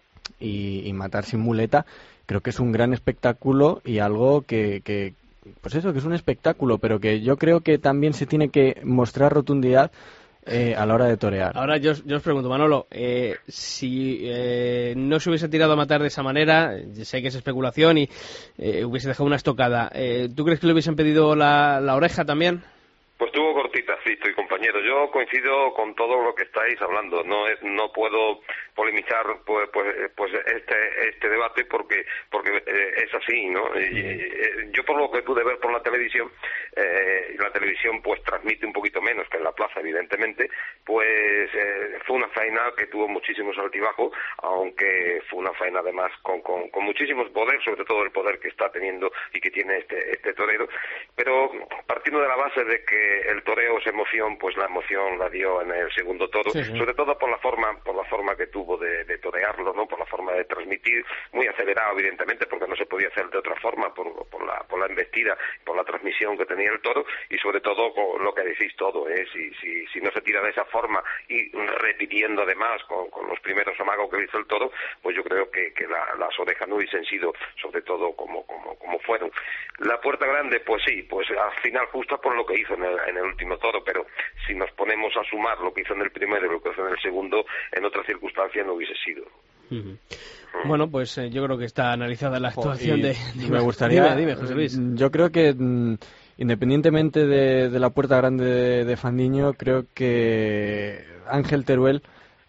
Speaker 11: y, y matar sin muleta, creo que es un gran espectáculo y algo que, que, pues eso, que es un espectáculo, pero que yo creo que también se tiene que mostrar rotundidad Eh, a la hora de torear.
Speaker 2: Ahora yo, yo os pregunto, Manolo, eh, si eh, no se hubiese tirado a matar de esa manera, sé que es especulación y eh, hubiese dejado una estocada, eh, ¿tú crees que le hubiesen pedido la, la oreja también?
Speaker 9: Pues tuvo cortita, sí, estoy compañero. Yo coincido con todo lo que estáis hablando. No es, no puedo polemizar pues, pues, pues este este debate porque porque eh, es así, ¿no? Y, eh, yo por lo que pude ver por la televisión, eh, la televisión pues transmite un poquito menos que en la plaza, evidentemente, pues eh, fue una faena que tuvo muchísimos altibajos, aunque fue una faena además con, con, con muchísimos poder, sobre todo el poder que está teniendo y que tiene este este torero, pero partiendo de la base de que el toreo es emoción, pues la emoción la dio en el segundo toro, sí, sí. Sobre todo por la forma por la forma que tuvo de, de torearlo, ¿no? Por la forma de transmitir, muy acelerado evidentemente, porque no se podía hacer de otra forma por, por la por la embestida, por la transmisión que tenía el toro, y sobre todo con lo que decís todo, ¿eh? si, si, si no se tira de esa forma y repitiendo además con, con los primeros amagos que hizo el toro, pues yo creo que, que la, las orejas no hubiesen sido sobre todo como, como, como fueron. La puerta grande, pues sí, pues al final justa por lo que hizo en el en el último toro, pero si nos ponemos a sumar lo que hizo en el primero y lo que hizo en el segundo, en otras circunstancias no hubiese sido.
Speaker 2: Uh-huh. Uh-huh. Bueno, pues eh, yo creo que está analizada la actuación de, de...
Speaker 11: Me gustaría...
Speaker 2: Dime, dime, José Luis.
Speaker 11: Yo creo que, independientemente de, de la puerta grande de, de Fandiño, creo que Ángel Teruel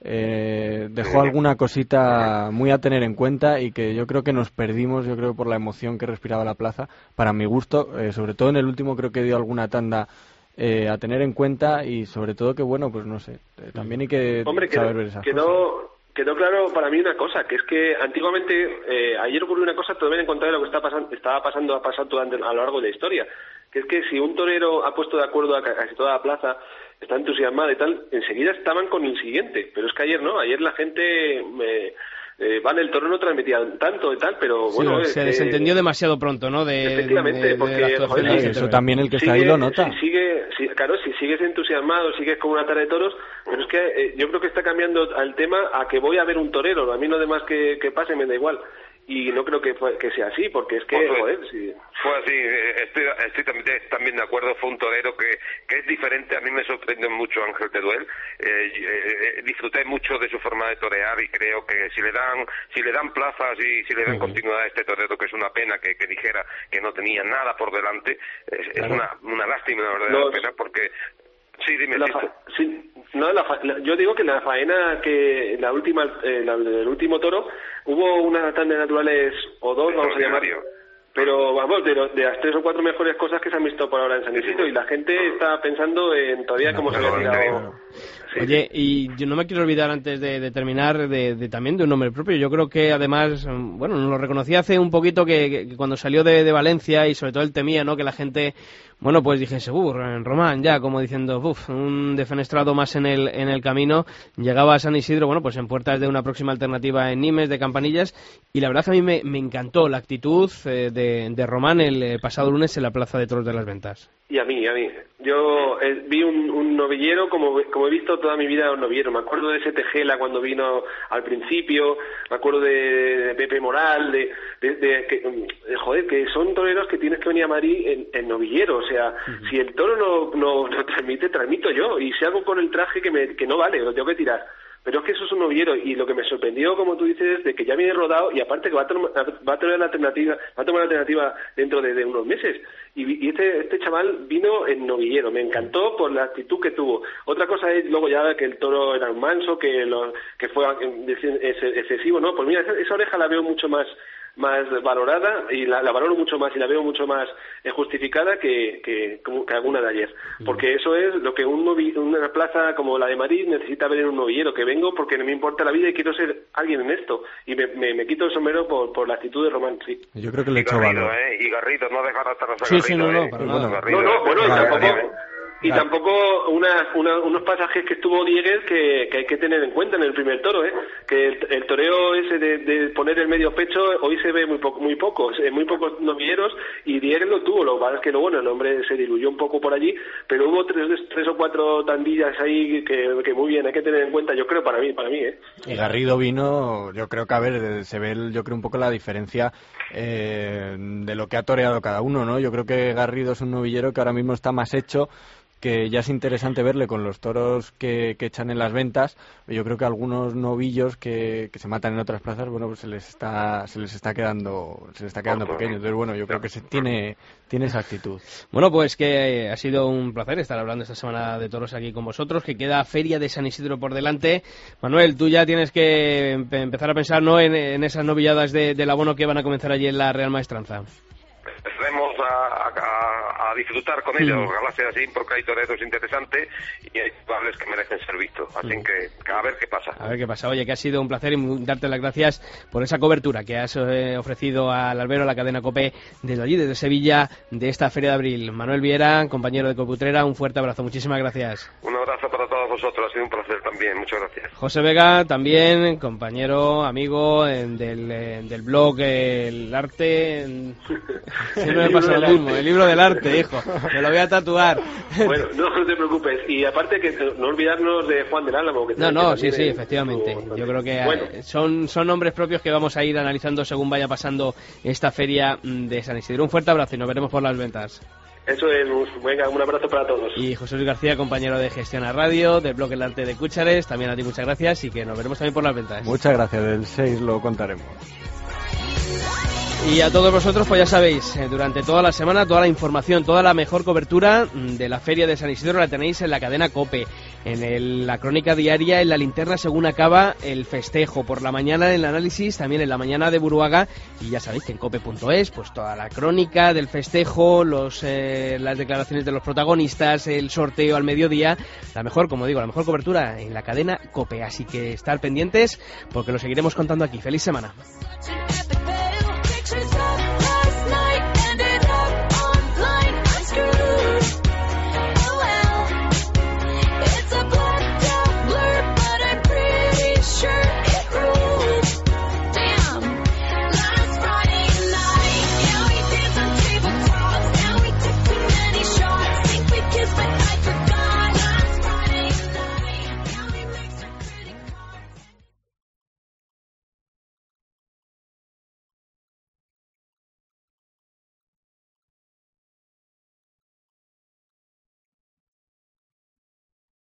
Speaker 11: Eh, dejó alguna cosita muy a tener en cuenta y que yo creo que nos perdimos, yo creo por la emoción que respiraba la plaza, para mi gusto, eh, sobre todo en el último creo que dio alguna tanda eh, a tener en cuenta, y sobre todo que bueno, pues no sé, eh, también hay que
Speaker 10: Hombre,
Speaker 11: saber
Speaker 10: quedó,
Speaker 11: ver esas
Speaker 10: quedó,
Speaker 11: cosas.
Speaker 10: Quedó claro para mí una cosa, que es que antiguamente, eh, ayer ocurrió una cosa totalmente contraria a lo que está pasando, estaba pasando, ha pasado durante, a lo largo de la historia, que es que si un torero ha puesto de acuerdo a casi toda la plaza, está entusiasmada y tal, enseguida estaban con el siguiente, pero es que ayer no, ayer la gente eh, eh, van el toro no transmitía tanto y tal, pero bueno...
Speaker 2: Sí, se
Speaker 10: eh,
Speaker 2: desentendió demasiado pronto, ¿no? De,
Speaker 10: efectivamente,
Speaker 2: de, de,
Speaker 10: porque...
Speaker 2: de
Speaker 10: joder,
Speaker 11: sí, eso también el que está
Speaker 10: sigue,
Speaker 11: ahí lo nota.
Speaker 10: Si sigue, si, claro, si sigues entusiasmado, sigues con una tara de toros, pero es que eh, yo creo que está cambiando el tema a que voy a ver un torero, a mí lo demás que, que pase me da igual. Y no creo que, que sea así, porque es que,
Speaker 9: pues,
Speaker 10: joder, sí.
Speaker 9: Fue así, estoy, estoy también, también de acuerdo, fue un torero que, que es diferente, a mí me sorprendió mucho Ángel Teruel, eh, eh, disfruté mucho de su forma de torear y creo que si le dan si le dan plazas y si le dan uh-huh. continuidad a este torero, que es una pena que, que dijera que no tenía nada por delante, es, es uh-huh. una, una lástima, una verdadera no, pena, porque... Sí, dime.
Speaker 10: La fa- sí, no, la fa- la, yo digo que la faena que la última, eh, la, el último toro, hubo una tanda de naturales o dos, vamos a llamar, pero vamos, de, de las tres o cuatro mejores cosas que se han visto por ahora en San Isidro, y la gente está pensando en todavía no, cómo se había tirado.
Speaker 2: Sí. Oye, y yo no me quiero olvidar antes de, de terminar de, de también de un nombre propio. Yo creo que además, bueno, nos lo reconocí hace un poquito que, que cuando salió de, de Valencia, y sobre todo él temía, ¿no?, que la gente, bueno, pues dije, seguro, en Román ya, como diciendo, uff, un defenestrado más en el en el camino. Llegaba a San Isidro, bueno, pues en puertas de una próxima alternativa en Nimes, de Campanillas, y la verdad que a mí me, me encantó la actitud eh, de, de Román el eh, pasado lunes en la Plaza de Toros de las Ventas.
Speaker 10: Y a mí, a mí. Yo eh, vi un, un novillero como, como he visto toda mi vida un novillero. Me acuerdo de ese Tejela cuando vino al principio, me acuerdo de, de Pepe Moral, de, de, de, que, de joder, que son toreros que tienes que venir a Madrid en, en novillero. O sea, uh-huh. si el toro no, no, no transmite, transmito yo. Y si hago con el traje que, me, que no vale, lo tengo que tirar. Pero es que eso es un novillero, y lo que me sorprendió, como tú dices, de que ya viene rodado, y aparte que va a, tom- va a tener la alternativa, va a tomar la alternativa dentro de, de unos meses. Y, y este, este chaval vino en novillero, me encantó por la actitud que tuvo. Otra cosa es luego ya que el toro era un manso, que lo, que fue excesivo, ¿no? Pues mira, esa, esa oreja la veo mucho más más valorada, y la, la valoro mucho más y la veo mucho más eh, justificada que, que, que alguna de ayer, porque eso es lo que un novi, una plaza como la de Madrid necesita ver en un novillero, que vengo porque no me importa la vida y quiero ser alguien en esto, y me, me, me quito el sombrero por, por la actitud de Román, sí.
Speaker 11: Yo creo que le he hecho
Speaker 9: Garrido,
Speaker 11: valor.
Speaker 9: ¿eh? Y Garrido, no dejar atrás a
Speaker 2: Sí,
Speaker 9: Garrido,
Speaker 2: sí, no, no,
Speaker 9: ¿eh?
Speaker 2: para
Speaker 11: nada.
Speaker 9: Garrido,
Speaker 10: No, no, bueno, y
Speaker 11: Vale,
Speaker 10: tampoco...
Speaker 11: vale.
Speaker 10: Y
Speaker 11: Claro.
Speaker 10: tampoco una, una, unos pasajes que estuvo Dieguez que, que hay que tener en cuenta en el primer toro, ¿eh? Que el, el toreo ese de, de poner el medio pecho hoy se ve muy poco, muy poco, muy pocos novilleros, y Dieguez lo tuvo. Lo que pasa es que lo bueno, el hombre se diluyó un poco por allí, pero hubo tres, tres o cuatro tandillas ahí que, que muy bien, hay que tener en cuenta, yo creo, para mí, para mí, ¿eh?
Speaker 11: Y Garrido vino, yo creo que, a ver, se ve, yo creo un poco la diferencia eh, de lo que ha toreado cada uno, ¿no? Yo creo que Garrido es un novillero que ahora mismo está más hecho, que ya es interesante verle con los toros que, que echan en las ventas. Yo creo que algunos novillos que, que se matan en otras plazas, bueno, pues se les está se les está quedando se les está quedando pequeño. Entonces, bueno, yo creo que se tiene tiene esa actitud.
Speaker 2: Bueno, pues que ha sido un placer estar hablando esta semana de toros aquí con vosotros, que queda Feria de San Isidro por delante. Manuel, tú ya tienes que empe- empezar a pensar, ¿no?, en, en esas novilladas de, del abono que van a comenzar allí en la Real Maestranza.
Speaker 9: Empezaremos a, a, a disfrutar con ellos,
Speaker 2: Mm.
Speaker 9: ojalá sea así, porque hay toreros interesantes y hay chavales que merecen ser vistos, así
Speaker 2: Mm.
Speaker 9: que, que a ver qué pasa.
Speaker 2: A ver qué pasa. Oye, que ha sido un placer y darte las gracias por esa cobertura que has eh, ofrecido al albero, a la cadena COPE, desde allí, desde Sevilla, de esta Feria de Abril. Manuel Viera, compañero de Cope Utrera, un fuerte abrazo. Muchísimas gracias.
Speaker 9: Un abrazo para todos vosotros, ha sido un placer también, muchas gracias.
Speaker 2: José Vega, también compañero, amigo eh, del, eh, del blog eh, El Arte. en- Siempre me pasa lo mismo, el libro del arte, hijo. Me lo voy a tatuar.
Speaker 10: Bueno, no, no te preocupes. Y aparte que no olvidarnos de Juan del Álamo. Que
Speaker 2: No, no,
Speaker 10: que
Speaker 2: sí, sí,
Speaker 10: también
Speaker 2: efectivamente.
Speaker 10: estuvo-
Speaker 2: Yo creo que
Speaker 10: Bueno.
Speaker 2: eh, son, son nombres propios que vamos a ir analizando según vaya pasando esta feria mm, de San Isidro. Un fuerte abrazo y nos veremos por las ventas.
Speaker 10: Eso es, venga, un abrazo para todos.
Speaker 2: Y José Luis García, compañero de Gestión a Radio, del blog El Arte de Cúchares, también a ti muchas gracias y que nos veremos también por las ventas.
Speaker 11: Muchas gracias, del seis lo contaremos.
Speaker 2: Y a todos vosotros, pues ya sabéis, eh, durante toda la semana, toda la información, toda la mejor cobertura mm, de la Feria de San Isidro la tenéis en la cadena COPE, en el- la crónica diaria, en la linterna según acaba el festejo, por la mañana en el análisis, también en la mañana de Buruaga, y ya sabéis que en cope punto es, pues toda la crónica del festejo, los, eh, las declaraciones de los protagonistas, el sorteo al mediodía, la mejor, como digo, la mejor cobertura en la cadena COPE, así que estar pendientes porque lo seguiremos contando aquí. ¡Feliz semana!